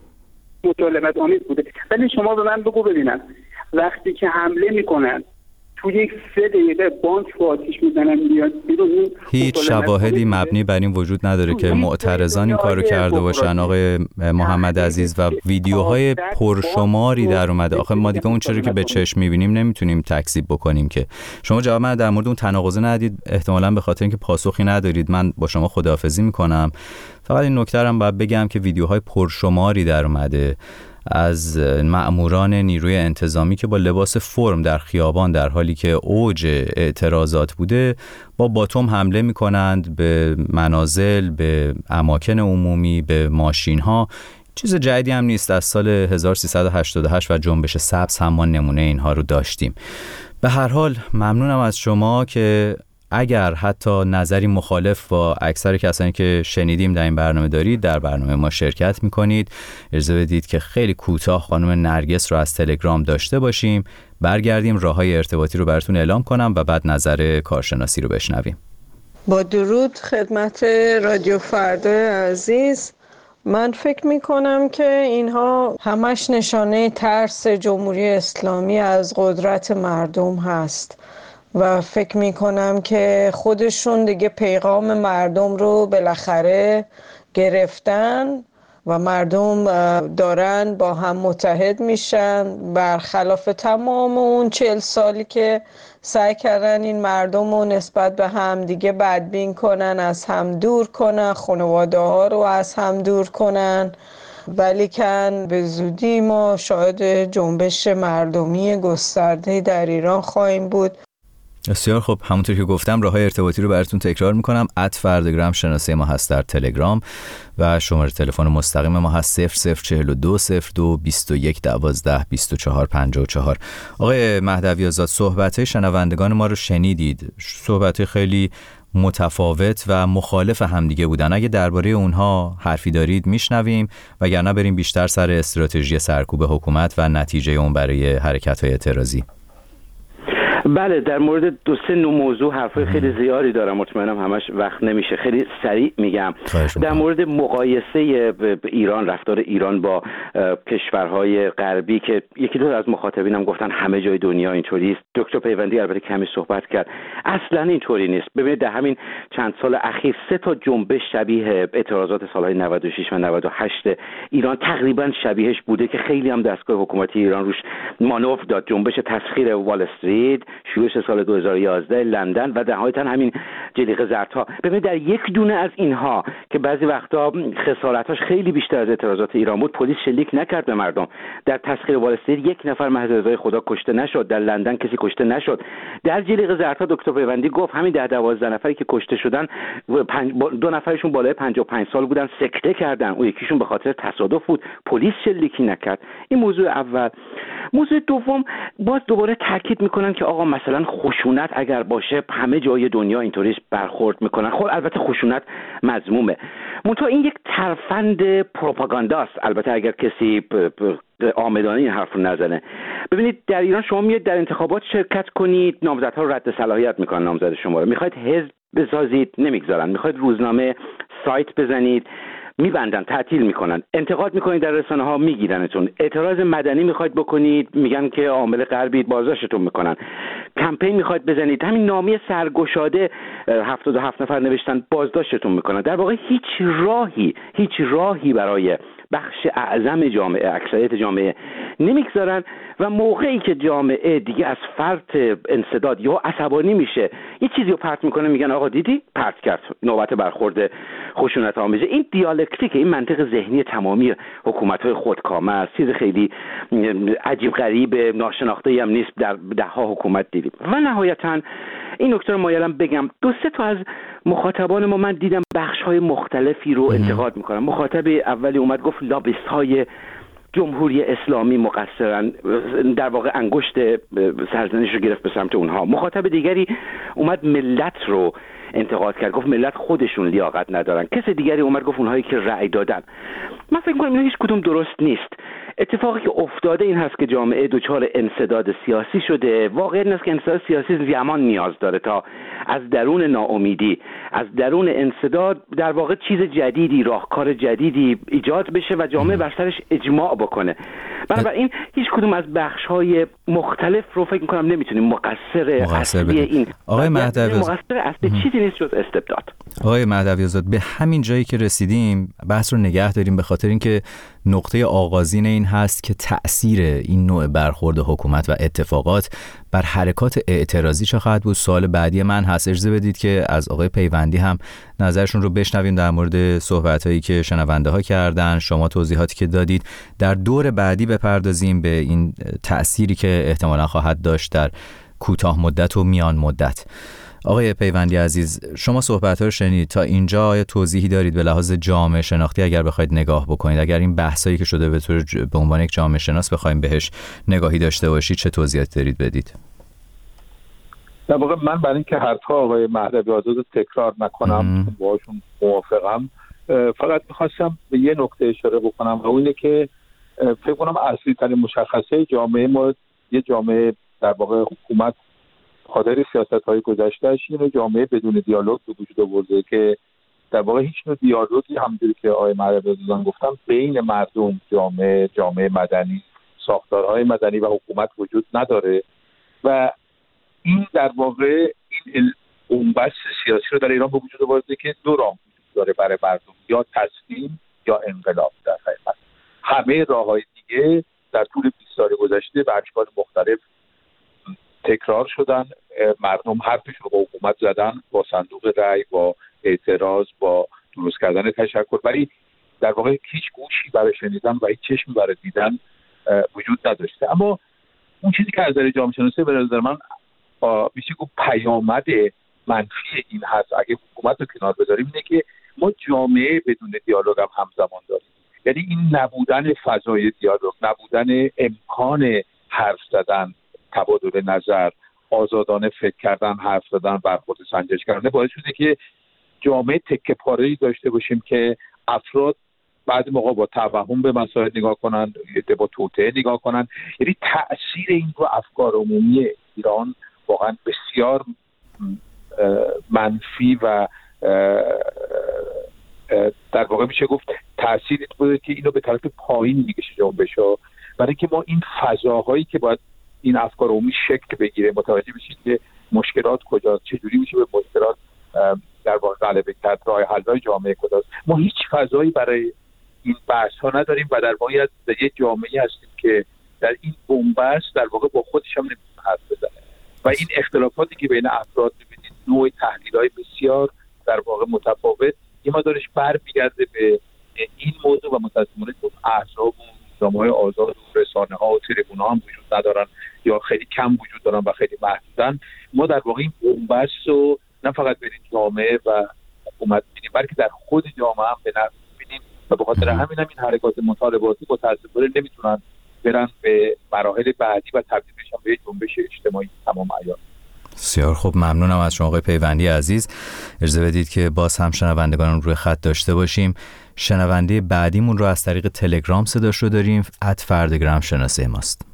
مسالمت آمیز بوده. ولی شما به من بگو ببینم وقتی که حمله میکنن تو یک سه دقیقه بانک رو آتیش میزنن میاد بیرون، هیچ شواهدی مبنی بر این وجود نداره که معترضان این کارو کرده باشن آقای محمد عزیز و ویدیوهای پرشماری در اومده. آخه ما دیگه اون چیزی که به چشم میبینیم نمیتونیم تکذیب بکنیم که. شما جواب من در مورد اون تناقض ندید، احتمالاً به خاطر اینکه پاسخی ندارید. من با شما خداحافظی میکنم. فقط این نکته رو باید بگم که ویدیوهای پرشماری در اومده از مأموران نیروی انتظامی که با لباس فرم در خیابان در حالی که اوج اعتراضات بوده با باتوم حمله می‌کنند به منازل، به اماکن عمومی، به ماشین‌ها. چیز جدیدی هم نیست. از سال هزار و سیصد و هشتاد و هشت و جنبش سبز هم ما نمونه اینها رو داشتیم. به هر حال ممنونم از شما که اگر حتی نظری مخالف با اکثر کسانی که شنیدیم در این برنامه دارید در برنامه ما شرکت میکنید. اجازه بدید که خیلی کوتاه خانم نرگس رو از تلگرام داشته باشیم، برگردیم راههای ارتباطی رو براتون اعلام کنم و بعد نظر کارشناسی رو بشنویم. با درود خدمت رادیو فردا عزیز. من فکر میکنم که اینها همش نشانه ترس جمهوری اسلامی از قدرت مردم هست و فکر میکنم که خودشون دیگه پیغام مردم رو بالاخره گرفتن و مردم دارن با هم متحد میشن، برخلاف تمام اون چهل سالی که سعی کردن این مردم رو نسبت به هم دیگه بدبین کنن، از هم دور کنن، خانواده ها رو از هم دور کنن. ولیکن به زودی ما شاهد جنبش مردمی گسترده در ایران خواهیم بود. بسیار خب، همونطور که گفتم راههای ارتباطی رو براتون تکرار میکنم. ات فردگرام شناسه ما هست در تلگرام و شماره تلفن مستقیم ما هست صفر صفر چهل و دو صفر دو بیست و یک دوازده بیست و چهار پنجاه و چهار. آقای مهدوی آزاد، صحبت‌های شنوندگان ما رو شنیدید. صحبت‌های خیلی متفاوت و مخالف همدیگه بودن. اگه درباره اونها حرفی دارید میشنویم، وگرنه بریم بیشتر سر استراتژی سرکوب حکومت و نتیجه اون برای حرکت‌های اعتراضی. بله، در مورد دو سه نوع موضوع حرفای خیلی زیادی دارم، مطمئنم همش وقت نمیشه، خیلی سریع میگم. در مورد مقایسه ایران، رفتار ایران با کشورهای غربی که یکی دو از مخاطبینم گفتن همه جای دنیا اینطوری است، دکتر پیوندی البته کمی صحبت کرد، اصلا اینطوری نیست. ببینید در همین چند سال اخیر سه تا جنبش شبیه اعتراضات سالهای نود و شش و نود و هشت ایران تقریبا شبیهش بوده که خیلی هم دستگاه حکومتی ایران روش مانور داد. جنبش تسخیر وال استریت شروعش سال دو هزار و یازده لندن و نهایتا همین جلیقه زردها. ببینید در یک دونه از اینها که بعضی وقتا خسارتاش خیلی بیشتر از اعتراضات ایران بود، پلیس شلیک نکرد به مردم. در تسخیر وال استریت یک نفر محض رضای خدا کشته نشد، در لندن کسی کشته نشد. در جلیقه زردها دکتر پیوندی گفت همین ده دوازده نفری که کشته شدن، دو نفرشون بالای پنجاه و پنج سال بودن، سکته کردن، اون یکیشون به خاطر تصادف بود، پلیس شلیکی نکرد. این موضوع اول. موضوع دوم، باز دوباره تاکید میکنن که آقا مثلا خشونت اگر باشه همه جای دنیا اینطوریش برخورد میکنن. خب البته خشونت مذمومه، منتها این یک ترفند پروپاگانداست. البته اگر کسی آمدانه این حرف رو نزنه. ببینید در ایران شما میاد در انتخابات شرکت کنید، نامزدها رو رد صلاحیت میکنن، نامزد شما رو میخواید حزب بسازید نمیگذارن، میخواید روزنامه سایت بزنید میبندن، تعطیل میکنن، انتقاد میکنید در رسانه ها میگیرنتون، اعتراض مدنی میخواید بکنید میگن که عامل غربی، بازداشتتون میکنن، کمپین میخواید بزنید، همین نامه سرگشاده هفتاد و هفت نفر نوشتن، بازداشتتون میکنن. در واقع هیچ راهی هیچ راهی برای بخش اعظم جامعه، اکثریت جامعه نمیگذارن و موقعی که جامعه دیگه از فرط انسداد یا عصبانی میشه یه چیزی رو پرت میکنه، میگن آقا دیدی پرت کرد، نوبت برخورد خشونت آمیزه. این دیالکتیک، این منطق ذهنی تمامی حکومت‌های خودکامه است، چیز خیلی عجیب غریب ناشناخته‌ای هم نیست، در ده ها حکومت دیدیم. و نهایتاً این نکته رو مایلم بگم، دو سه تا از مخاطبان ما من دیدم بخش‌های مختلفی رو انتقاد میکنن. مخاطب اولی اومد گفت لابیست‌های جمهوری اسلامی مقصرن، در واقع انگشت سرزنش رو گرفت به سمت اونها. مخاطب دیگری اومد ملت رو انتقاد کرد، گفت ملت خودشون لیاقت ندارن. کس دیگری اومد گفت اونهایی که رأی دادن. من فکر می‌کنم اینا هیچ کدوم درست نیست. اتفاقی که افتاده این هست که جامعه دچار انسداد سیاسی شده. واقعا این است که انسداد سیاسی زمان نیاز داره تا از درون ناامیدی، از درون انسداد در واقع چیز جدیدی، راهکار جدیدی ایجاد بشه و جامعه بر سرش اجماع بکنه. بنابراین هیچ کدوم از بخش‌های مختلف رو فکر می‌کنم نمیتونیم مقصر اصلی این آقای مهدوی مقصر اصلی چیزی نیست جز استبداد. آقای مهدوی آزاد، به همین جایی که رسیدیم بحث رو نگه داریم، به خاطر اینکه نقطه آغازین این هست که تأثیر این نوع برخورد حکومت و اتفاقات بر حرکات اعتراضی چه خواهد بود. سوال بعدی من هست، اجازه بدید که از آقای پیوندی هم نظرشون رو بشنویم در مورد صحبت‌هایی که شنونده ها کردن، شما توضیحاتی که دادید. در دور بعدی بپردازیم به این تأثیری که احتمالاً خواهد داشت در کوتاه مدت و میان مدت. آقای پیوندی عزیز، شما صحبت‌ها رو شنید، تا اینجا آیا توضیحی دارید به لحاظ جامعه شناختی اگر بخواید نگاه بکنید، اگر این بحثایی که شده به طور به عنوان یک جامعه شناس بخوایم بهش نگاهی داشته باشید، چه توضیحاتی دارید بدید؟ در واقع من برای اینکه حرف‌ها آقای مهدوی آزاد رو تکرار نکنم، باهاشون موافقم، فقط می‌خواستم به یه نکته اشاره بکنم و اینه که فکر کنم اصلی ترین مشخصه جامعه ما یه جامعه در واقع حکومت خاطر سیاست‌های گذشته‌اش اینو جامعه بدون دیالوگ به وجود آورده که در واقع هیچ نوع دیالوگی همونجوری که آقای مهدوی آزاد گفتم بین مردم، جامعه، جامعه مدنی، ساختارهای مدنی و حکومت وجود نداره و این در واقع این بنبست سیاسی رو در ایران به وجود آورده که دو راه داره برای مردم، یا تسلیم یا انقلاب. در حقیقت همه راه‌های دیگه در طول بیست سال گذشته به اشکال مختلف تکرار شدن. مردم حرفشون رو با حکومت زدن، با صندوق رأی، با اعتراض، با درست کردن تشکل، ولی در واقع هیچ گوشی برای شنیدن و هیچ چشمی برای دیدن وجود نداشته. اما اون چیزی که از نظر جامعه شناسی به نظر من میشه گفت پیامد منفی این هست اگه حکومت رو کنار بذاریم، اینه که ما جامعه بدون دیالوگ هم همزمان داریم. یعنی این نبودن فضای دیالوگ، نبودن امکان حرف زدن، تبادل نظر، آزادانه فکر کردن، حرف زدن، برخورد سنجش کردن باعث شده که جامعه تکه پاره‌ای داشته باشیم که افراد بعضی موقع با توهم به مسائل نگاه کنن، با توطئه نگاه کنن. یعنی تأثیر این رو افکار عمومی ایران واقعا بسیار منفی و در واقع میشه گفت تأثیری بوده که اینو به طرف پایین میکشه جنبش‌ها، برای اینکه ما این فضاهایی که باید این افکار عمومی شکل بگیره متوجه بشید که مشکلات کجاست، چجوری میشه به مشکلات در واقع غلبه کرد، راه حل‌های جامعه کجاست. ما هیچ فضایی برای این بحث ها نداریم و در واقع در یک جامعه هستیم که در این بنبست در واقع با خودش هم نمیتونه حرف بزنه و این اختلافاتی که بین افراد می‌بینید، نوع تحلیل‌های بسیار در واقع متفاوت، این مدارش برمیگرده به این موضوع و متأسفانه اون احزاب و نظام‌های آزاد و رسانه‌ها و تریبون‌ها هم وجود ندارن یا خیلی کم وجود دارن و خیلی محدودن. ما در واقع این بنبست رو نه فقط بین جامعه و حکومت ببینیم، بلکه در خود جامعه هم به نفع ببینیم و به خاطر همین هم این حرکات مطالباتی متأسفانه نمیتونن برن به مراحل بعدی و تبدیل بشن به یک جنبش اجتماعی تمام عیار. بسیار خوب، ممنونم از شما آقای پیوندی عزیز. اجازه بدید که باز هم شنوندگان روی خط داشته باشیم. شنونده بعدیمون رو از طریق تلگرام صداش رو داریم. ات فردگرام شناسه ماست.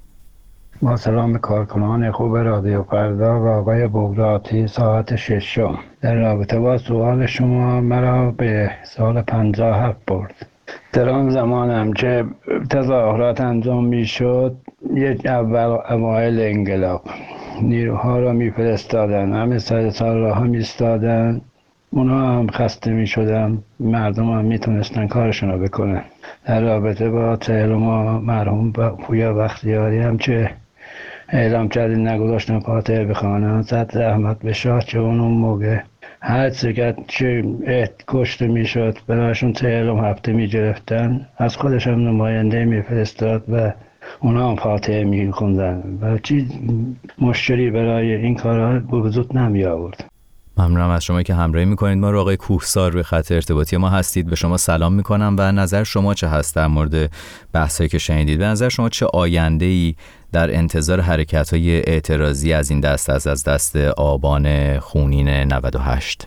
با سلام کارکنان خوب رادیو فردا و آقای بغراتی ساعت ششم. در رابطه با سوال شما، مرا به سال پنجاه و هفت برد. در آن زمانم که تظاهرات انجام می شد، یک اول اوایل انقلاب نیروها را می فرستادن، همه سر سال را هم ایستادن، اونا هم خسته می شدن، مردم هم می تونستن کارشون را بکنن. در رابطه با چهل ما مرحوم پویا بختیاری هم که اعلام کردین نگذاشتن فاتحه بخوانن، صد رحمت به شاه که اون موقع هر چقدر که کشته می شد برایشون چهلم هفته می گرفتن، از خودش هم نماینده می فرستاد و اونا هم فاتحه می خوندن و چی مشکلی برای این کارها به وجود نمی آورد. ممنونم از شما که همراهی میکنید ما رو. آقای کوهسار روی خط ارتباطی ما هستید، به شما سلام میکنم و نظر شما چه هست در مورد بحثایی که شنیدید؟ به نظر شما چه آینده‌ای در انتظار حرکت‌های اعتراضی از این دست از از دست آبان خونین نود و هشت؟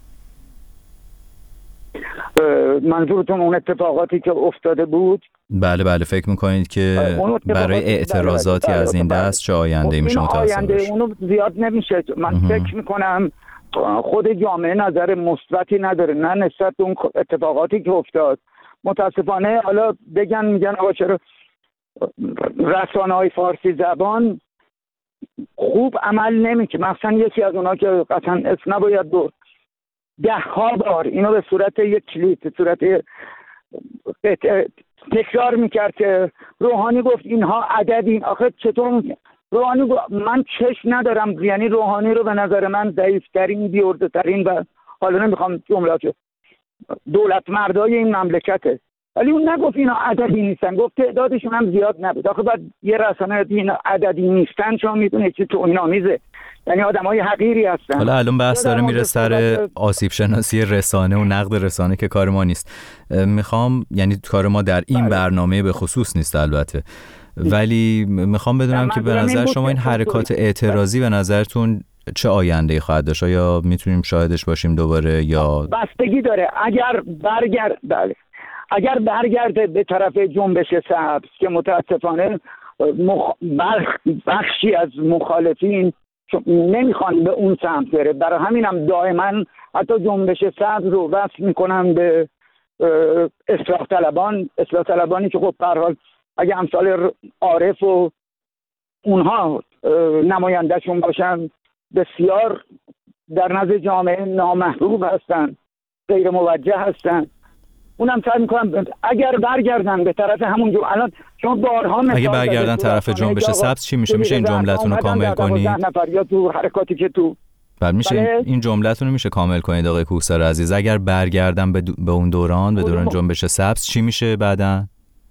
منظورتون اون اتفاقاتی که افتاده بود؟ بله بله، فکر میکنید که برای اعتراضاتی از این دست چه آینده‌ای میشه متوسط باشه؟ آینده اونو زیاد نمیشه. من اه. فکر میکنم خود جامعه نظر مثبتی نداره، نه نسبت به اون اتفاقاتی که افتاد. متاسفانه حالا بگن میگن آقا چرا رسانه‌های فارسی زبان خوب عمل نمیکنه، مثلا یکی از اونها که قطعا اسم نباید برد، ده ها بار اینو به صورت یک کلیپ به صورت تکرار میکرد که روحانی گفت اینها عددین. آخه چطور روحانی گفت؟ من چشم ندارم، یعنی روحانی رو به نظر من ضعیف‌ترین، بی‌عرضه‌ترین و حالا نمیخوام جملات دولت مردای این مملکته، ولی اون نگفت اینا عددی نیستن، گفت تعدادشون هم زیاد نبود. آخه بعد یه رسانه اینا عددی نیستن شما میدونه چه توهین‌آمیزه، یعنی آدمای حقیری هستن. حالا الان بحث داره میره سر آسیب شناسی رسانه و نقد رسانه که کار ما نیست. میخوام یعنی کار ما در این برنامه به خصوص نیست البته، ولی میخوام بدونم که به نظر شما این حرکات اعتراضی به نظرتون چه آینده‌ای خواهد داشت؟ یا میتونیم شاهدش باشیم دوباره یا بستگی داره. اگر برگرد بله اگر برگرده به طرف جنبش سبز که متاسفانه مخ... بخشی از مخالفین نمیخوان به اون سمت بره، برای همینم دائما حتی جنبش سبز رو وصل میکنن به اصلاح طلبان اصلاح طلبانی که خب به هر حال اگه امثال عارف و اونها نمایندهشون باشن بسیار در نزد جامعه نامحبوب هستن، غیر موجه هستن. اونم سعی میکنم اگر برگردن به طرف همون جو الان شما بارها مثال اگه برگردن طرف جنبش سبز چی میشه؟ میشه این جملتون رو کامل کنید؟ نفر یا تو حرکاتی که تو بعد میشه بله. این جملتون رو میشه کامل کنید آقای کوهسار عزیز؟ اگر برگردن به, دو... به اون دوران به دوران جنبش سبز چی میشه بعداً؟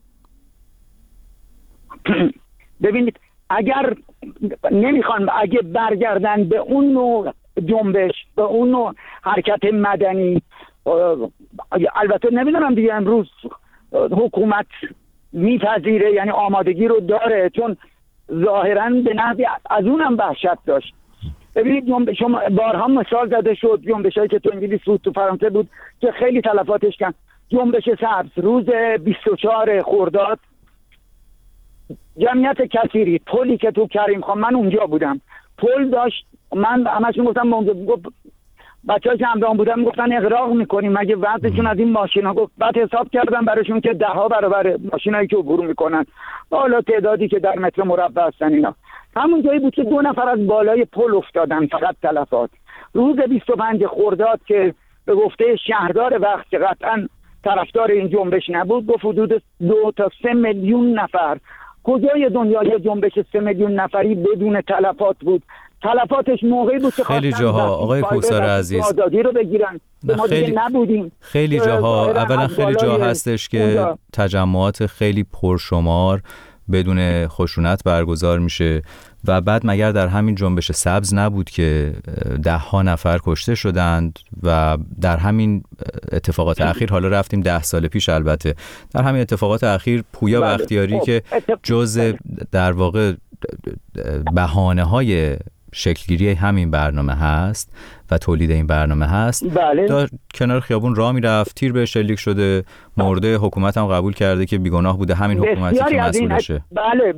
ببینید اگر نمیخوان اگه برگردن به اون نوع جنبش، به اون نوع حرکت مدنی، البته نمیدونم دیگه امروز حکومت میپذیره، یعنی آمادگی رو داره، چون ظاهرا به نحوی از اونم وحشت داشت. ببینید شما بارها مثال زده شد جنبشایی که تو انگلیس بود، تو فرانسه بود که خیلی تلفاتش کن. جنبش سبز روز بیست و چهار خرداد جمعیت کثیری، پلی که تو کریم خان، من اونجا بودم، پل داشت. من همش میگفتم گفت بچه‌ها که همراهم بودن میگفتن اغراق میکنیم مگه وضعشون از این ماشینا. گفت بعد حساب کردم براشون که ده ها برابر ماشینایی که عبور میکنن حالا تعدادی که در متر مربع هستن اینا. همون جایی بود که دو نفر از بالای پل افتادن فقط تلفات. روز بیست و پنج خرداد که به گفته شهردار وقت که قطعا طرفدار این جنبش نبود، گفت حدود دو تا سه میلیون نفر. کجای دنیا یه جنبش سه میلیون نفری بدون تلفات بود؟ تلفاتش موقعی بود که خیلی جاها آقای کوثر عزیز آزادی رو بگیرن. ما خیلی دیگه نبودیم. خیلی جاها اولا خیلی جا هستش که تجمعات خیلی پرشمار بدون خشونت برگزار میشه و بعد مگر در همین جنبش سبز نبود که ده ها نفر کشته شدند و در همین اتفاقات اخیر، حالا رفتیم ده سال پیش، البته در همین اتفاقات اخیر پویا بختیاری که جزء در واقع بهانه های شکلگیری همین برنامه هست و تولید این برنامه هست، بله. کنار خیابون راه میرفت، تیر بهش شلیک شده، مرده، حکومت هم قبول کرده که بیگناه بوده، همین حکومتی که مسئولشه. بله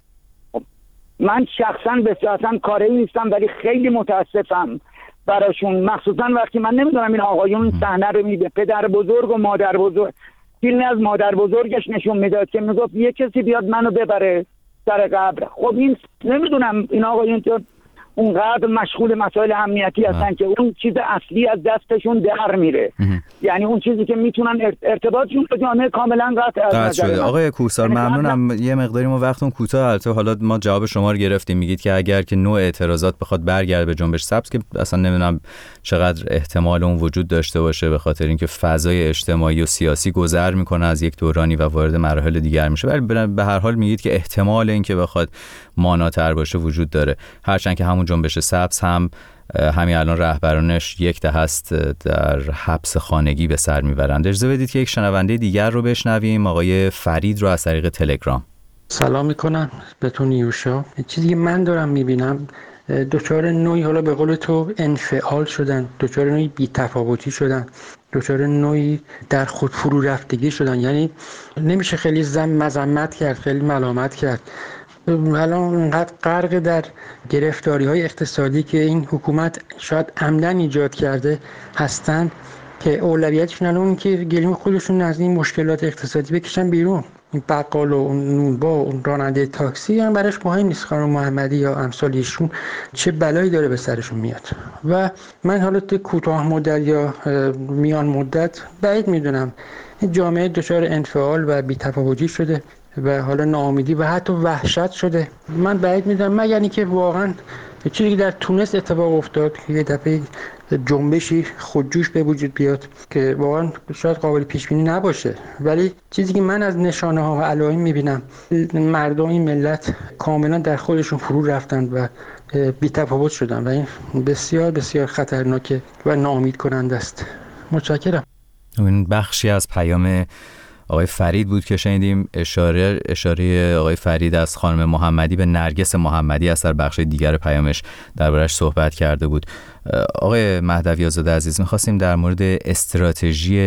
من شخصا بسیار کاری نیستم ولی خیلی متاسفم براشون، مخصوصا وقتی من نمیدونم این آقایون صحنه رو میده، پدر بزرگ و مادر بزرگ، فیلمی از مادر بزرگش نشون میداد که میگفت یه کسی بیاد منو ببره سر قبر. خب این نمیدونم این آقایون که اونقدر مشغول مسائل امنیتی هستن که اون چیز اصلی از دستشون در میره. یعنی اون چیزی که میتونن ارتباطشون با جامعه کاملا قطع شده. آقای کوثر ممنونم، یه مقداری ما وقتون کوتاه، البته حالا ما جواب شما رو گرفتیم. میگید که اگر که نوع اعتراضات بخواد برگرده به جنبش سبز که اصلا نمیدونم چقدر احتمال اون وجود داشته باشه، به خاطر اینکه فضای اجتماعی و سیاسی گذر میکنه از یک دورانی و وارد مراحل دیگر میشه، ولی به هر حال میگید که احتمال اینکه بخواد ماناتر باشه وجود داره، هرچند که همون جنبش سبز هم همین الان رهبرانش یک دهه است در حبس خانگی به سر میبرند. اجازه بدید که یک شنونده دیگر رو بشنویم، آقای فرید رو از طریق تلگرام. سلام میکنم بهتون نیوشا. چیزی که من دارم میبینم دچار نوعی، حالا به قول تو انفعال شدن، دچار نوعی بی‌تفاوتی شدن، دچار نوعی در خود فرو رفتگی شدن. یعنی نمیشه خیلی زم مذمت کرد، خیلی ملامت کرد. الان انقدر غرق در گرفتاری های اقتصادی که این حکومت شاید عمدن ایجاد کرده هستند که اولویتشون الان که گلیم خودشون از این مشکلات اقتصادی بکشن بیرون. این بقال و اون نونبا و اون راننده تاکسی هم براش مهم نیست خانم محمدی یا امثال ایشون چه بلایی داره به سرشون میاد. و من حالت کوتاه مدت یا میان مدت بعید میدونم جامعه دچار انفعال و بی‌تفاوتی شده و حالا ناامیدی و حتی وحشت شده. من بعید میدونم مگر اینکه واقعا چیزی که در تونس اتفاق افتاد که یه دفعه جنبشی خودجوش به وجود بیاد که واقعا شاید قابل پیش بینی نباشه، ولی چیزی که من از نشانه ها و علائم میبینم مردم این ملت کاملا در خودشون فرو رفتن و بی‌تفاوت شدن و این بسیار بسیار خطرناکه و ناامید کننده است. متشکرم. این بخشی از پیام آقای فرید بود که شنیدیم. اشاره اشاره آقای فرید از خانم محمدی به نرگس محمدی از در بخش دیگر پیامش دربارش صحبت کرده بود. آقای مهدوی آزاده عزیز، می‌خواستیم در مورد استراتژی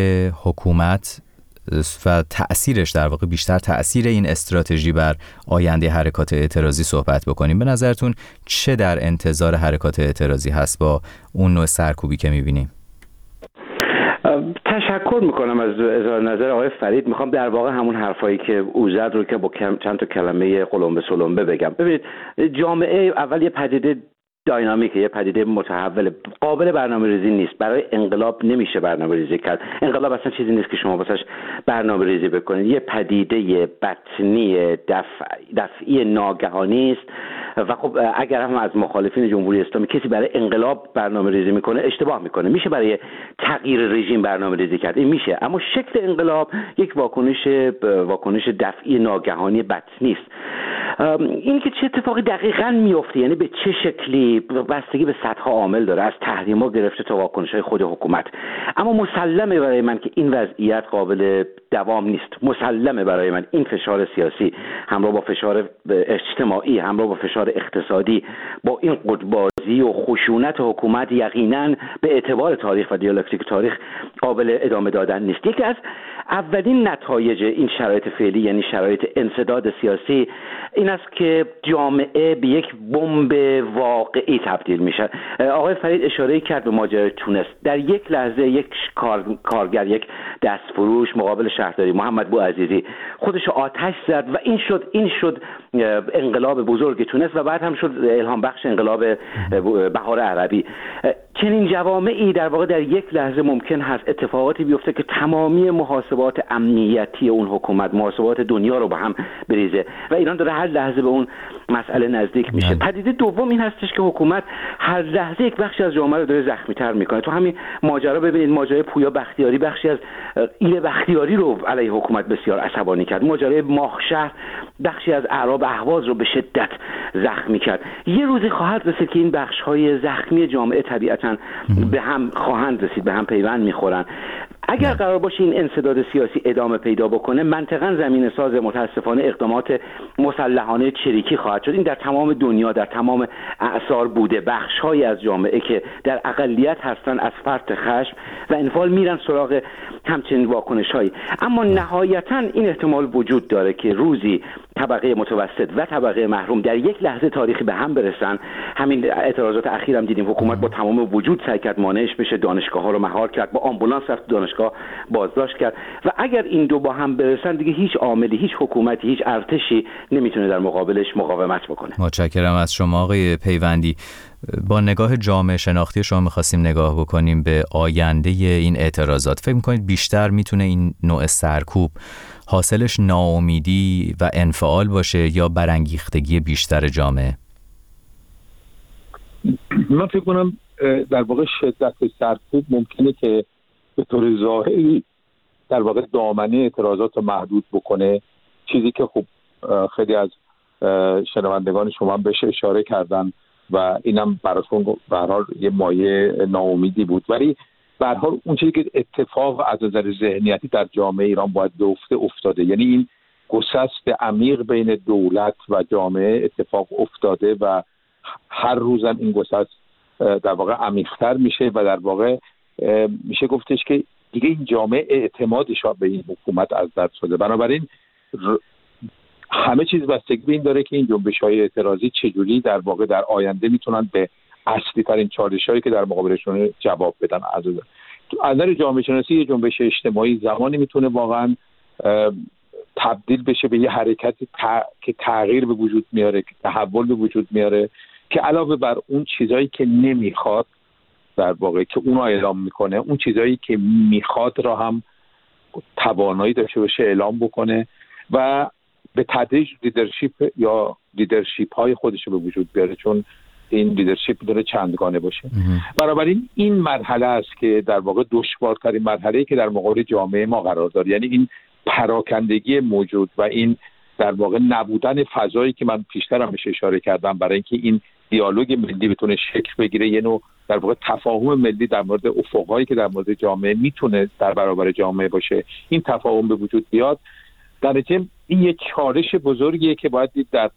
حکومت و تأثیرش، در واقع بیشتر تأثیر این استراتژی بر آینده حرکات اعتراضی صحبت بکنیم. به نظرتون چه در انتظار حرکات اعتراضی هست با اون نوع سرکوبی که می‌بینیم؟ تشکر میکنم از اظهار نظر آقای فرید. میخوام در واقع همون حرفایی که او زد رو که با چند تا کلمه قلمبه سلمبه بگم. ببینید، جامعه اول یه پدیده داینامیکه، یه پدیده متحول، قابل برنامه‌ریزی نیست. برای انقلاب نمیشه برنامه‌ریزی کرد. انقلاب اصلا چیزی نیست که شما واسش برنامه‌ریزی بکنید. یه پدیده بطنی دفع دفعی ناگهانی است و خب اگر هم از مخالفین جمهوری اسلامی کسی برای انقلاب برنامه‌ریزی میکنه اشتباه میکنه. میشه برای تغییر رژیم برنامه‌ریزی کرد، این میشه، اما شکل انقلاب یک واکنش واکنش دفعی ناگهانی بطنی است. این که چه اتفاقی دقیقاً میفته، یعنی به چه شکلی، بستگی به صدها عامل داره، از تحریم‌ها گرفته تا واکنش‌های خود حکومت. اما مسلمه برای من که این وضعیت قابل دوام نیست. مسلمه برای من این فشار سیاسی همراه با فشار اجتماعی، همراه با فشار اقتصادی، با این قطب‌بازی و خشونت حکومت یقینا به اعتبار تاریخ و دیالکتیک تاریخ قابل ادامه دادن نیست. یکی از اولین نتایج این شرایط فعلی، یعنی شرایط انسداد سیاسی، این است که جامعه به یک بمب واقعی تبدیل میشه. آقای فرید اشاره کرد به ماجرای تونس. در یک لحظه یک کار، کارگر، یک دستفروش مقابل شهرداری محمد بوعزیزی خودش آتش زد و این شد این شد انقلاب بزرگ تونس و بعد هم شد الهام بخش انقلاب بهار عربی. چنین جوامعی در واقع در یک لحظه ممکن هست اتفاقاتی بیفته که تمامی محاسبات امنیتی اون حکومت، محاسبات دنیا رو به هم بریزه و ایران داره هر لحظه به اون مسئله نزدیک میشه. پدیده دوم این هستش که حکومت هر لحظه یک بخشی از جامعه رو داره زخمی تر میکنه. تو همین ماجرا ببینید، ماجرای پویا بختیاری بخشی از ایل بختیاری رو علیه حکومت بسیار عصبانی کرد. ماجرای ماهشهر بخشی از اعراب اهواز رو به شدت زخمی کرد. یه روزی خواهد رسید که این بخش‌های زخمی جامعه طبیعتاً به هم خواهند رسید، به هم پیوند میخورن. اگر قرار باشه این انسداد سیاسی ادامه پیدا بکنه، منطقاً زمین ساز متاسفانه اقدامات مسلحانه چریکی خواهد شد. این در تمام دنیا در تمام اعصار بوده. بخش‌هایی از جامعه که در اقلیت هستن از فرط خشم و انفعال میرن سراغ همچنین واکنش‌هایی. اما نهایتاً این احتمال وجود داره که روزی طبقه متوسط و طبقه محروم در یک لحظه تاریخی به هم برسن. همین اعتراضات اخیرم دیدیم حکومت با تمام وجود سعی کرد مانعش بشه، دانشگاه‌ها رو مهار کرد، با آمبولانس رفت دانشگاه بازداشت کرد و اگر این دو با هم برسن دیگه هیچ عاملی، هیچ حکومتی، هیچ ارتشی نمیتونه در مقابلش مقاومت بکنه. متشکرم از شما آقای پیوندی. با نگاه جامعه شناختی شما می‌خواستیم نگاه بکنیم به آینده این اعتراضات. فکر می‌کنید بیشتر میتونه این نوع سرکوب حاصلش ناامیدی و انفعال باشه یا برانگیختگی بیشتر جامعه؟ من فکر کنم در واقع شدت سرکوب ممکنه که به طور ظاهری در واقع دامنه اعتراضات رو محدود بکنه، چیزی که خب خیلی از شنوندگان شما هم بهش اشاره کردن و اینم براشون به هر حال یه مایه ناامیدی بود. ولی به هر حال اون چیزی که اتفاق از نظر ذهنیتی در جامعه ایران باید بیفته افتاده، یعنی این گسست عمیق بین دولت و جامعه اتفاق افتاده و هر روزم این گسست در واقع عمیق‌تر میشه و در واقع میشه گفتش که دیگه این جامعه اعتمادش به این حکومت از دست شده. بنابراین همه چیز بستگی به این داره که این جنبش‌های اعتراضی چجوری در واقع در آینده میتونن به اصلی ترین چالش‌هایی که در مقابلشون جواب بدن. از از نظر جامعه شناسی یه جنبش اجتماعی زمانی میتونه واقعا تبدیل بشه به یه حرکتی تا... که تغییر به وجود میاره، که تحول به وجود میاره، که علاوه بر اون چیزایی که نمیخواد در واقع که اونو اعلام میکنه، اون چیزایی که میخواد را هم توانایی داشته باشه اعلام بکنه و به تدریج لیدرشپ یا لیدرشپ های خودش رو به وجود بیاره، چون این لیدرشپ داره چندگانه باشه. بنابراین این مرحله است که در واقع دشوارترین مرحله‌ای که در مقابل جامعه ما قرار داره، یعنی این پراکندگی موجود و این در واقع نبودن فضایی که من پیشتر هم بهش اشاره کردم برای اینکه این دیالوگ ملی بتونه شکل بگیره، یه نوع در واقع تفاهم ملی در مورد افق‌هایی که در مورد جامعه میتونه در برابر جامعه باشه، این تفاهم به وجود بیاد. در نتیجه این یک چالش بزرگیه که باید دید در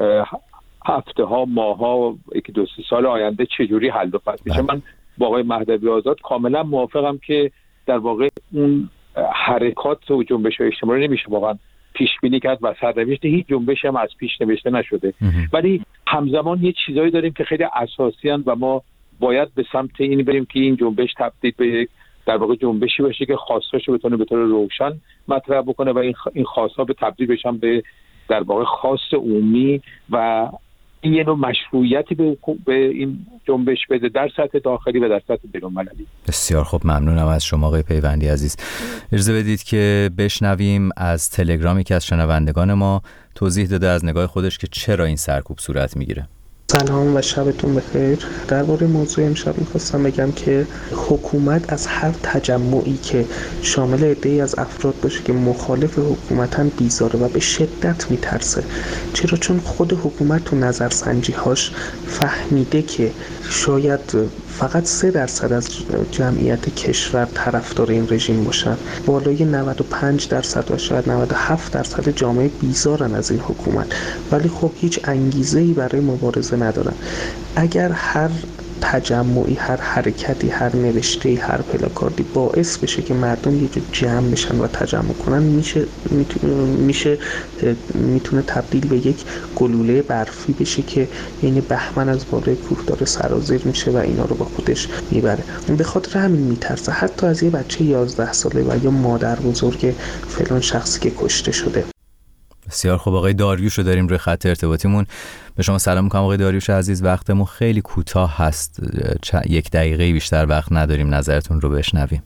هفته ها، ماه ها، یک دو سه سال آینده چجوری حل و فصل میشه. من با آقای مهدوی آزاد کاملا موافقم که در واقع اون حرکات و جنبش اجتماعی نمیشه واقعا پیش بینی کرد و سرنوشت هیچ جنبش هم از پیش نوشته نشده، ولی همزمان یه چیزایی داریم که خیلی اساسی هستند و ما باید به سمت این بریم که این جنبش تبدیل به در واقع جنبشی باشه که خواستاشو بتونه به طور روشن مطرح بکنه و این این خواست‌ها به تبدیل بشن به در واقع خواست عمومی و این یه نوع مشروعیتی به, به این جنبش بده در سطح داخلی و در سطح بین‌المللی. بسیار خوب، ممنونم از شما آقای پیوندی عزیز. اجازه بدید که بشنویم از تلگرامی که از شنوندگان ما توضیح داده از نگاه خودش که چرا این سرکوب صورت میگیره. سلام و شبتون بخیر. درباره موضوع امشب میخواستم بگم که حکومت از هر تجمعی که شامل عده‌ای از افراد باشه که مخالف حکومتن بیزاره و به شدت میترسه. چرا؟ چون خود حکومت تو نظرسنجی‌هاش فهمیده که شاید فقط سه درصد از جمعیت کشور طرفدار این رژیم باشن، بالای نود و پنج درصد و شاید نود و هفت درصد جامعه بیزارن از این حکومت، ولی خب هیچ انگیزه‌ای برای مبارزه ندارن. اگر هر تجمعی، هر حرکتی، هر نوشته‌ای، هر پلاکاردی باعث بشه که مردم یه جا جمع بشن و تجمع کنن، میشه میشه میتونه تبدیل به یک گلوله برفی بشه که یعنی بهمن از بالای کوه داره سرازیر میشه و اینا رو با خودش میبره. به خاطر همین میترسه حتی از یه بچه یازده ساله و یا مادر بزرگ فلان شخصی که کشته شده. بسیار خوب، آقای داریوش رو داریم روی خط ارتباطیمون. به شما سلام میکنم آقای داریوش عزیز. وقتمون خیلی کوتاه هست، یک دقیقه بیشتر وقت نداریم، نظرتون رو بشنویم.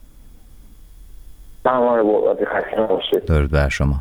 درود بر شما.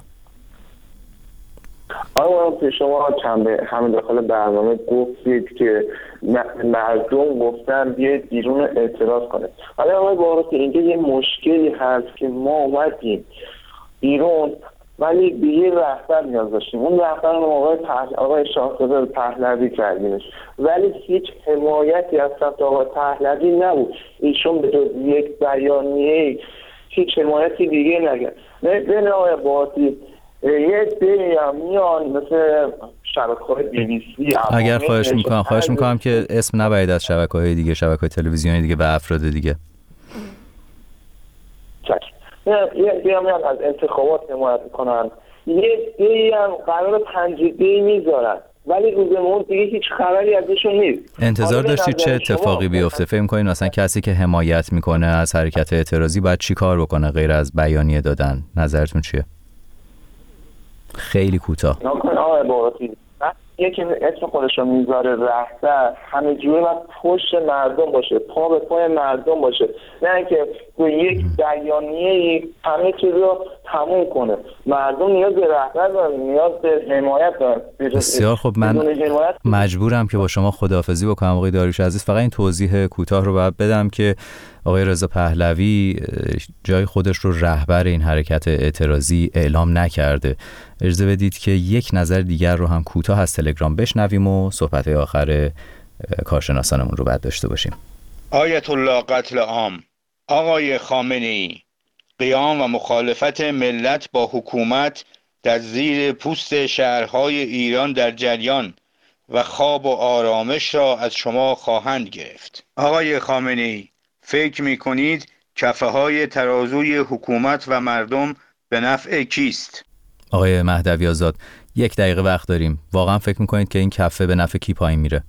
آقای شما چند همین داخل برنامه گفتید که مردم گفتن بیاید بیرون اعتراض کنه. حالا آقای باقراتی اینجا یه مشکلی هست که ما اومدیم بیرون ولی به یه رهبر نیاز داشتیم. اون رهبر رو آقای پهل... آقای شاهزاده پهلوی کردیمش، ولی هیچ حمایتی از سمت آقای پهلوی نبود. ایشون به جز یک بیانیه هیچ حمایتی دیگه نگرد. بین آقای باقراتی یه دیگه هم میان مثل شبکه‌های بی بی سی. اگر خواهش میکنم خواهش میکنم که اسم نبرید از شبکه‌های دیگه، شبکه‌های تلویزیونی دیگه و افراد دیگه. چک. یه دیگه هم از انتخابات حمایت میکنن، یه دیگه هم قرار پنج دی میذارن، ولی روزمون دیگه هیچ خبری ازشون نیست. انتظار داشتید چه اتفاقی بیفته؟ فکر می‌کنید مثلا کسی که حمایت میکنه از حرکت اعتراضی باید چی کار بکنه غیر از بیانیه دادن؟ نظرتون چیه؟ خیلی کوتاه. نکن آقای باقراتی یکی اسم خودش رو میذاره رهبر، همه جوری باید پشت مردم باشه، پا به پای مردم باشه، نه اینکه با یک بیانیه همه چیز رو تموم کنه. مردم نیاز به رهبر دارن، نیاز به حمایت دارن. بسیار خب، من مجبورم که با شما خداحافظی بکنم آقای داریوش عزیز. فقط این توضیح کوتاه رو باید بدم که آقای رضا پهلوی جای خودش رو رهبر این حرکت اعتراضی اعلام نکرده. اجازه بدید که یک نظر دیگر رو هم کوتاه از تلگرام بشنویم و صحبت آخر کارشناسانمون رو بعد داشته باشیم. آیت الله قتل عام. آقای خامنه‌ای، قیام و مخالفت ملت با حکومت در زیر پوست شهرهای ایران در جریان و خواب و آرامش را از شما خواهند گرفت. آقای خامنه‌ای، فکر می کنید کفه های ترازوی حکومت و مردم به نفع کیست؟ آقای مهدوی آزاد، یک دقیقه وقت داریم. واقعا فکر می کنید که این کفه به نفع کی پایین میره؟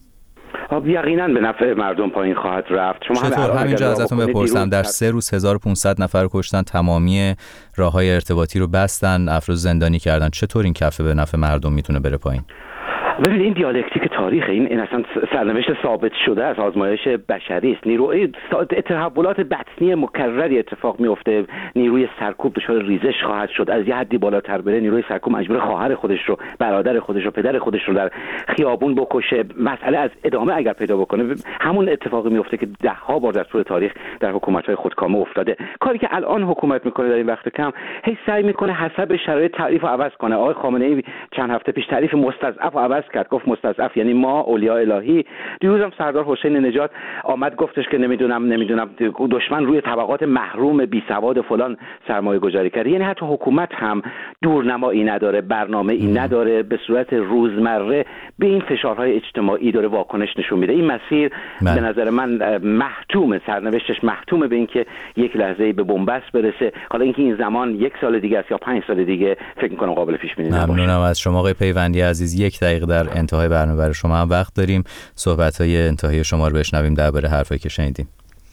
یقینا به نفع مردم پایین خواهد رفت. شما چطور؟ همینجا ازتون بپرسم، در سه روز هزار و پانصد نفر کشتن، تمامی راههای ارتباطی رو بستن، افراد زندانی کردن، چطور این کفه به نفع مردم میتونه بره پایین؟ ببینید این دیالکتیک تاریخ، این این اصلا سرنوشت ثابت شده از آزمایش بشری است. نیروی تحولات بطنی مکرری اتفاق میفته، نیروی سرکوب دچار ریزش خواهد شد. از یه حدی بالاتر بره نیروی سرکوب مجبور خواهر خودش رو، برادر خودش رو، پدر خودش رو در خیابون بکشه. مسئله از ادامه اگر پیدا بکنه همون اتفاقی میفته که ده ها بار در طول تاریخ در حکومت‌های خودکامه افتاده. کاری که الان حکومت میکنه در این وقت کم، هی سعی میکنه حسب شرایط تعریف رو عوض کنه. آقای خامنه‌ای چند هفته پیش تعریف مستضعف رو عوض کرد، گفت مستضعف یعنی ما اولیاء الهی. دیروز هم سردار حسین نژاد آمد گفتش که نمیدونم نمیدونم دشمن روی طبقات محروم بی سواد فلان سرمایه گذاری کرده. یعنی حتی حکومت هم دورنمایی نداره، برنامه‌ای نداره، به صورت روزمره به این فشارهای اجتماعی داره واکنش نشون میده. این مسیر من. به نظر من محتوم، سرنوشتش محتومه به اینکه یک لحظه‌ای به بنبست برسه. حالا اینکه این زمان یک سال دیگه است یا پنج سال دیگه فکر می‌کنم قابل پیش بینی نباشه. ممنونم از شما آقای پیوندی عزیز. یک دقیقه در انتهای برنامه برای شما هم وقت داریم. صحبت‌های انتهایی شما رو بشنویم درباره حرفایی که شنیدیم.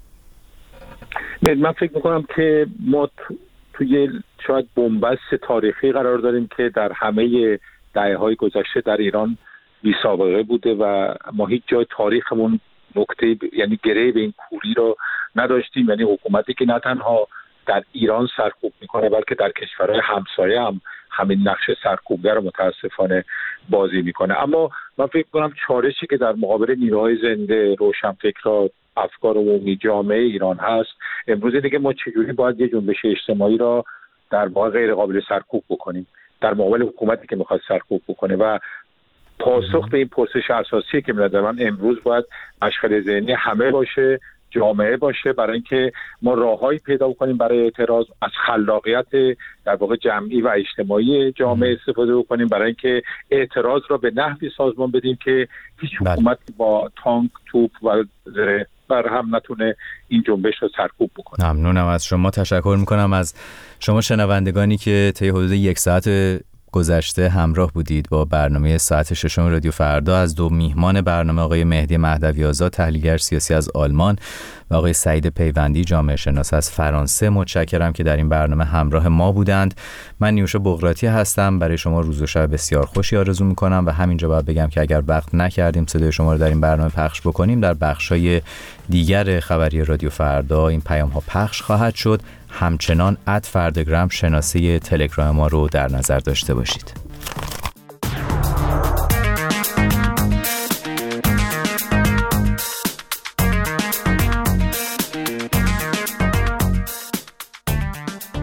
من فکر می‌کنم که ما توی شاید بنبست تاریخی قرار داریم که در همه دهه‌های گذشته در ایران بی سابقه بوده و ما هیچ جای تاریخمون نکته ب... یعنی گره به این کوری رو نداشتیم. یعنی حکومتی که نه تنها در ایران سرکوب میکنه بلکه در کشورهای همسایه هم همین نقش سرکوبگر رو متاسفانه بازی میکنه. اما من فکر کنم چالشی که در مقابل نیروهای زنده، روشنفکران، افکار عمومی جامعه ایران هست امروز دیگه ما چجوری باید یه جنبش اجتماعی را در واقع غیر قابل سرکوب بکنیم در مقابل حکومتی که میخواد سرکوب بکنه و پاسخ به این پرسش اساسی که می‌نظر من امروز باید مشغله ذهنی همه باشه، جامعه باشه، برای اینکه ما راههایی پیدا کنیم برای اعتراض، از خلاقیت در واقع جمعی و اجتماعی جامعه استفاده کنیم برای اینکه اعتراض را به نحوی سازمان بدیم که هیچ حکومتی با تانک، توپ و زره بر هم نتونه این جنبش رو سرکوب بکنه. ممنونم از شما. تشکر میکنم از شما شنوندگانی که طی حدود یک ساعت گذشته همراه بودید با برنامه ساعت ششم رادیو فردا. از دو میهمان برنامه آقای مهدی مهدوی آزاد تحلیلگر سیاسی از آلمان و آقای سعید پیوندی جامعه شناس از فرانسه متشکرم که در این برنامه همراه ما بودند. من نیوشا بغراتی هستم. برای شما روز و شب بسیار خوشی آرزو میکنم و همینجا باید بگم که اگر وقت نکردیم صدای شما رو در این برنامه پخش بکنیم، در بخش‌های دیگر خبری رادیو فردا این پیام‌ها پخش خواهد شد. همچنان ات فردگرام شناسه تلگرام ما رو در نظر داشته باشید.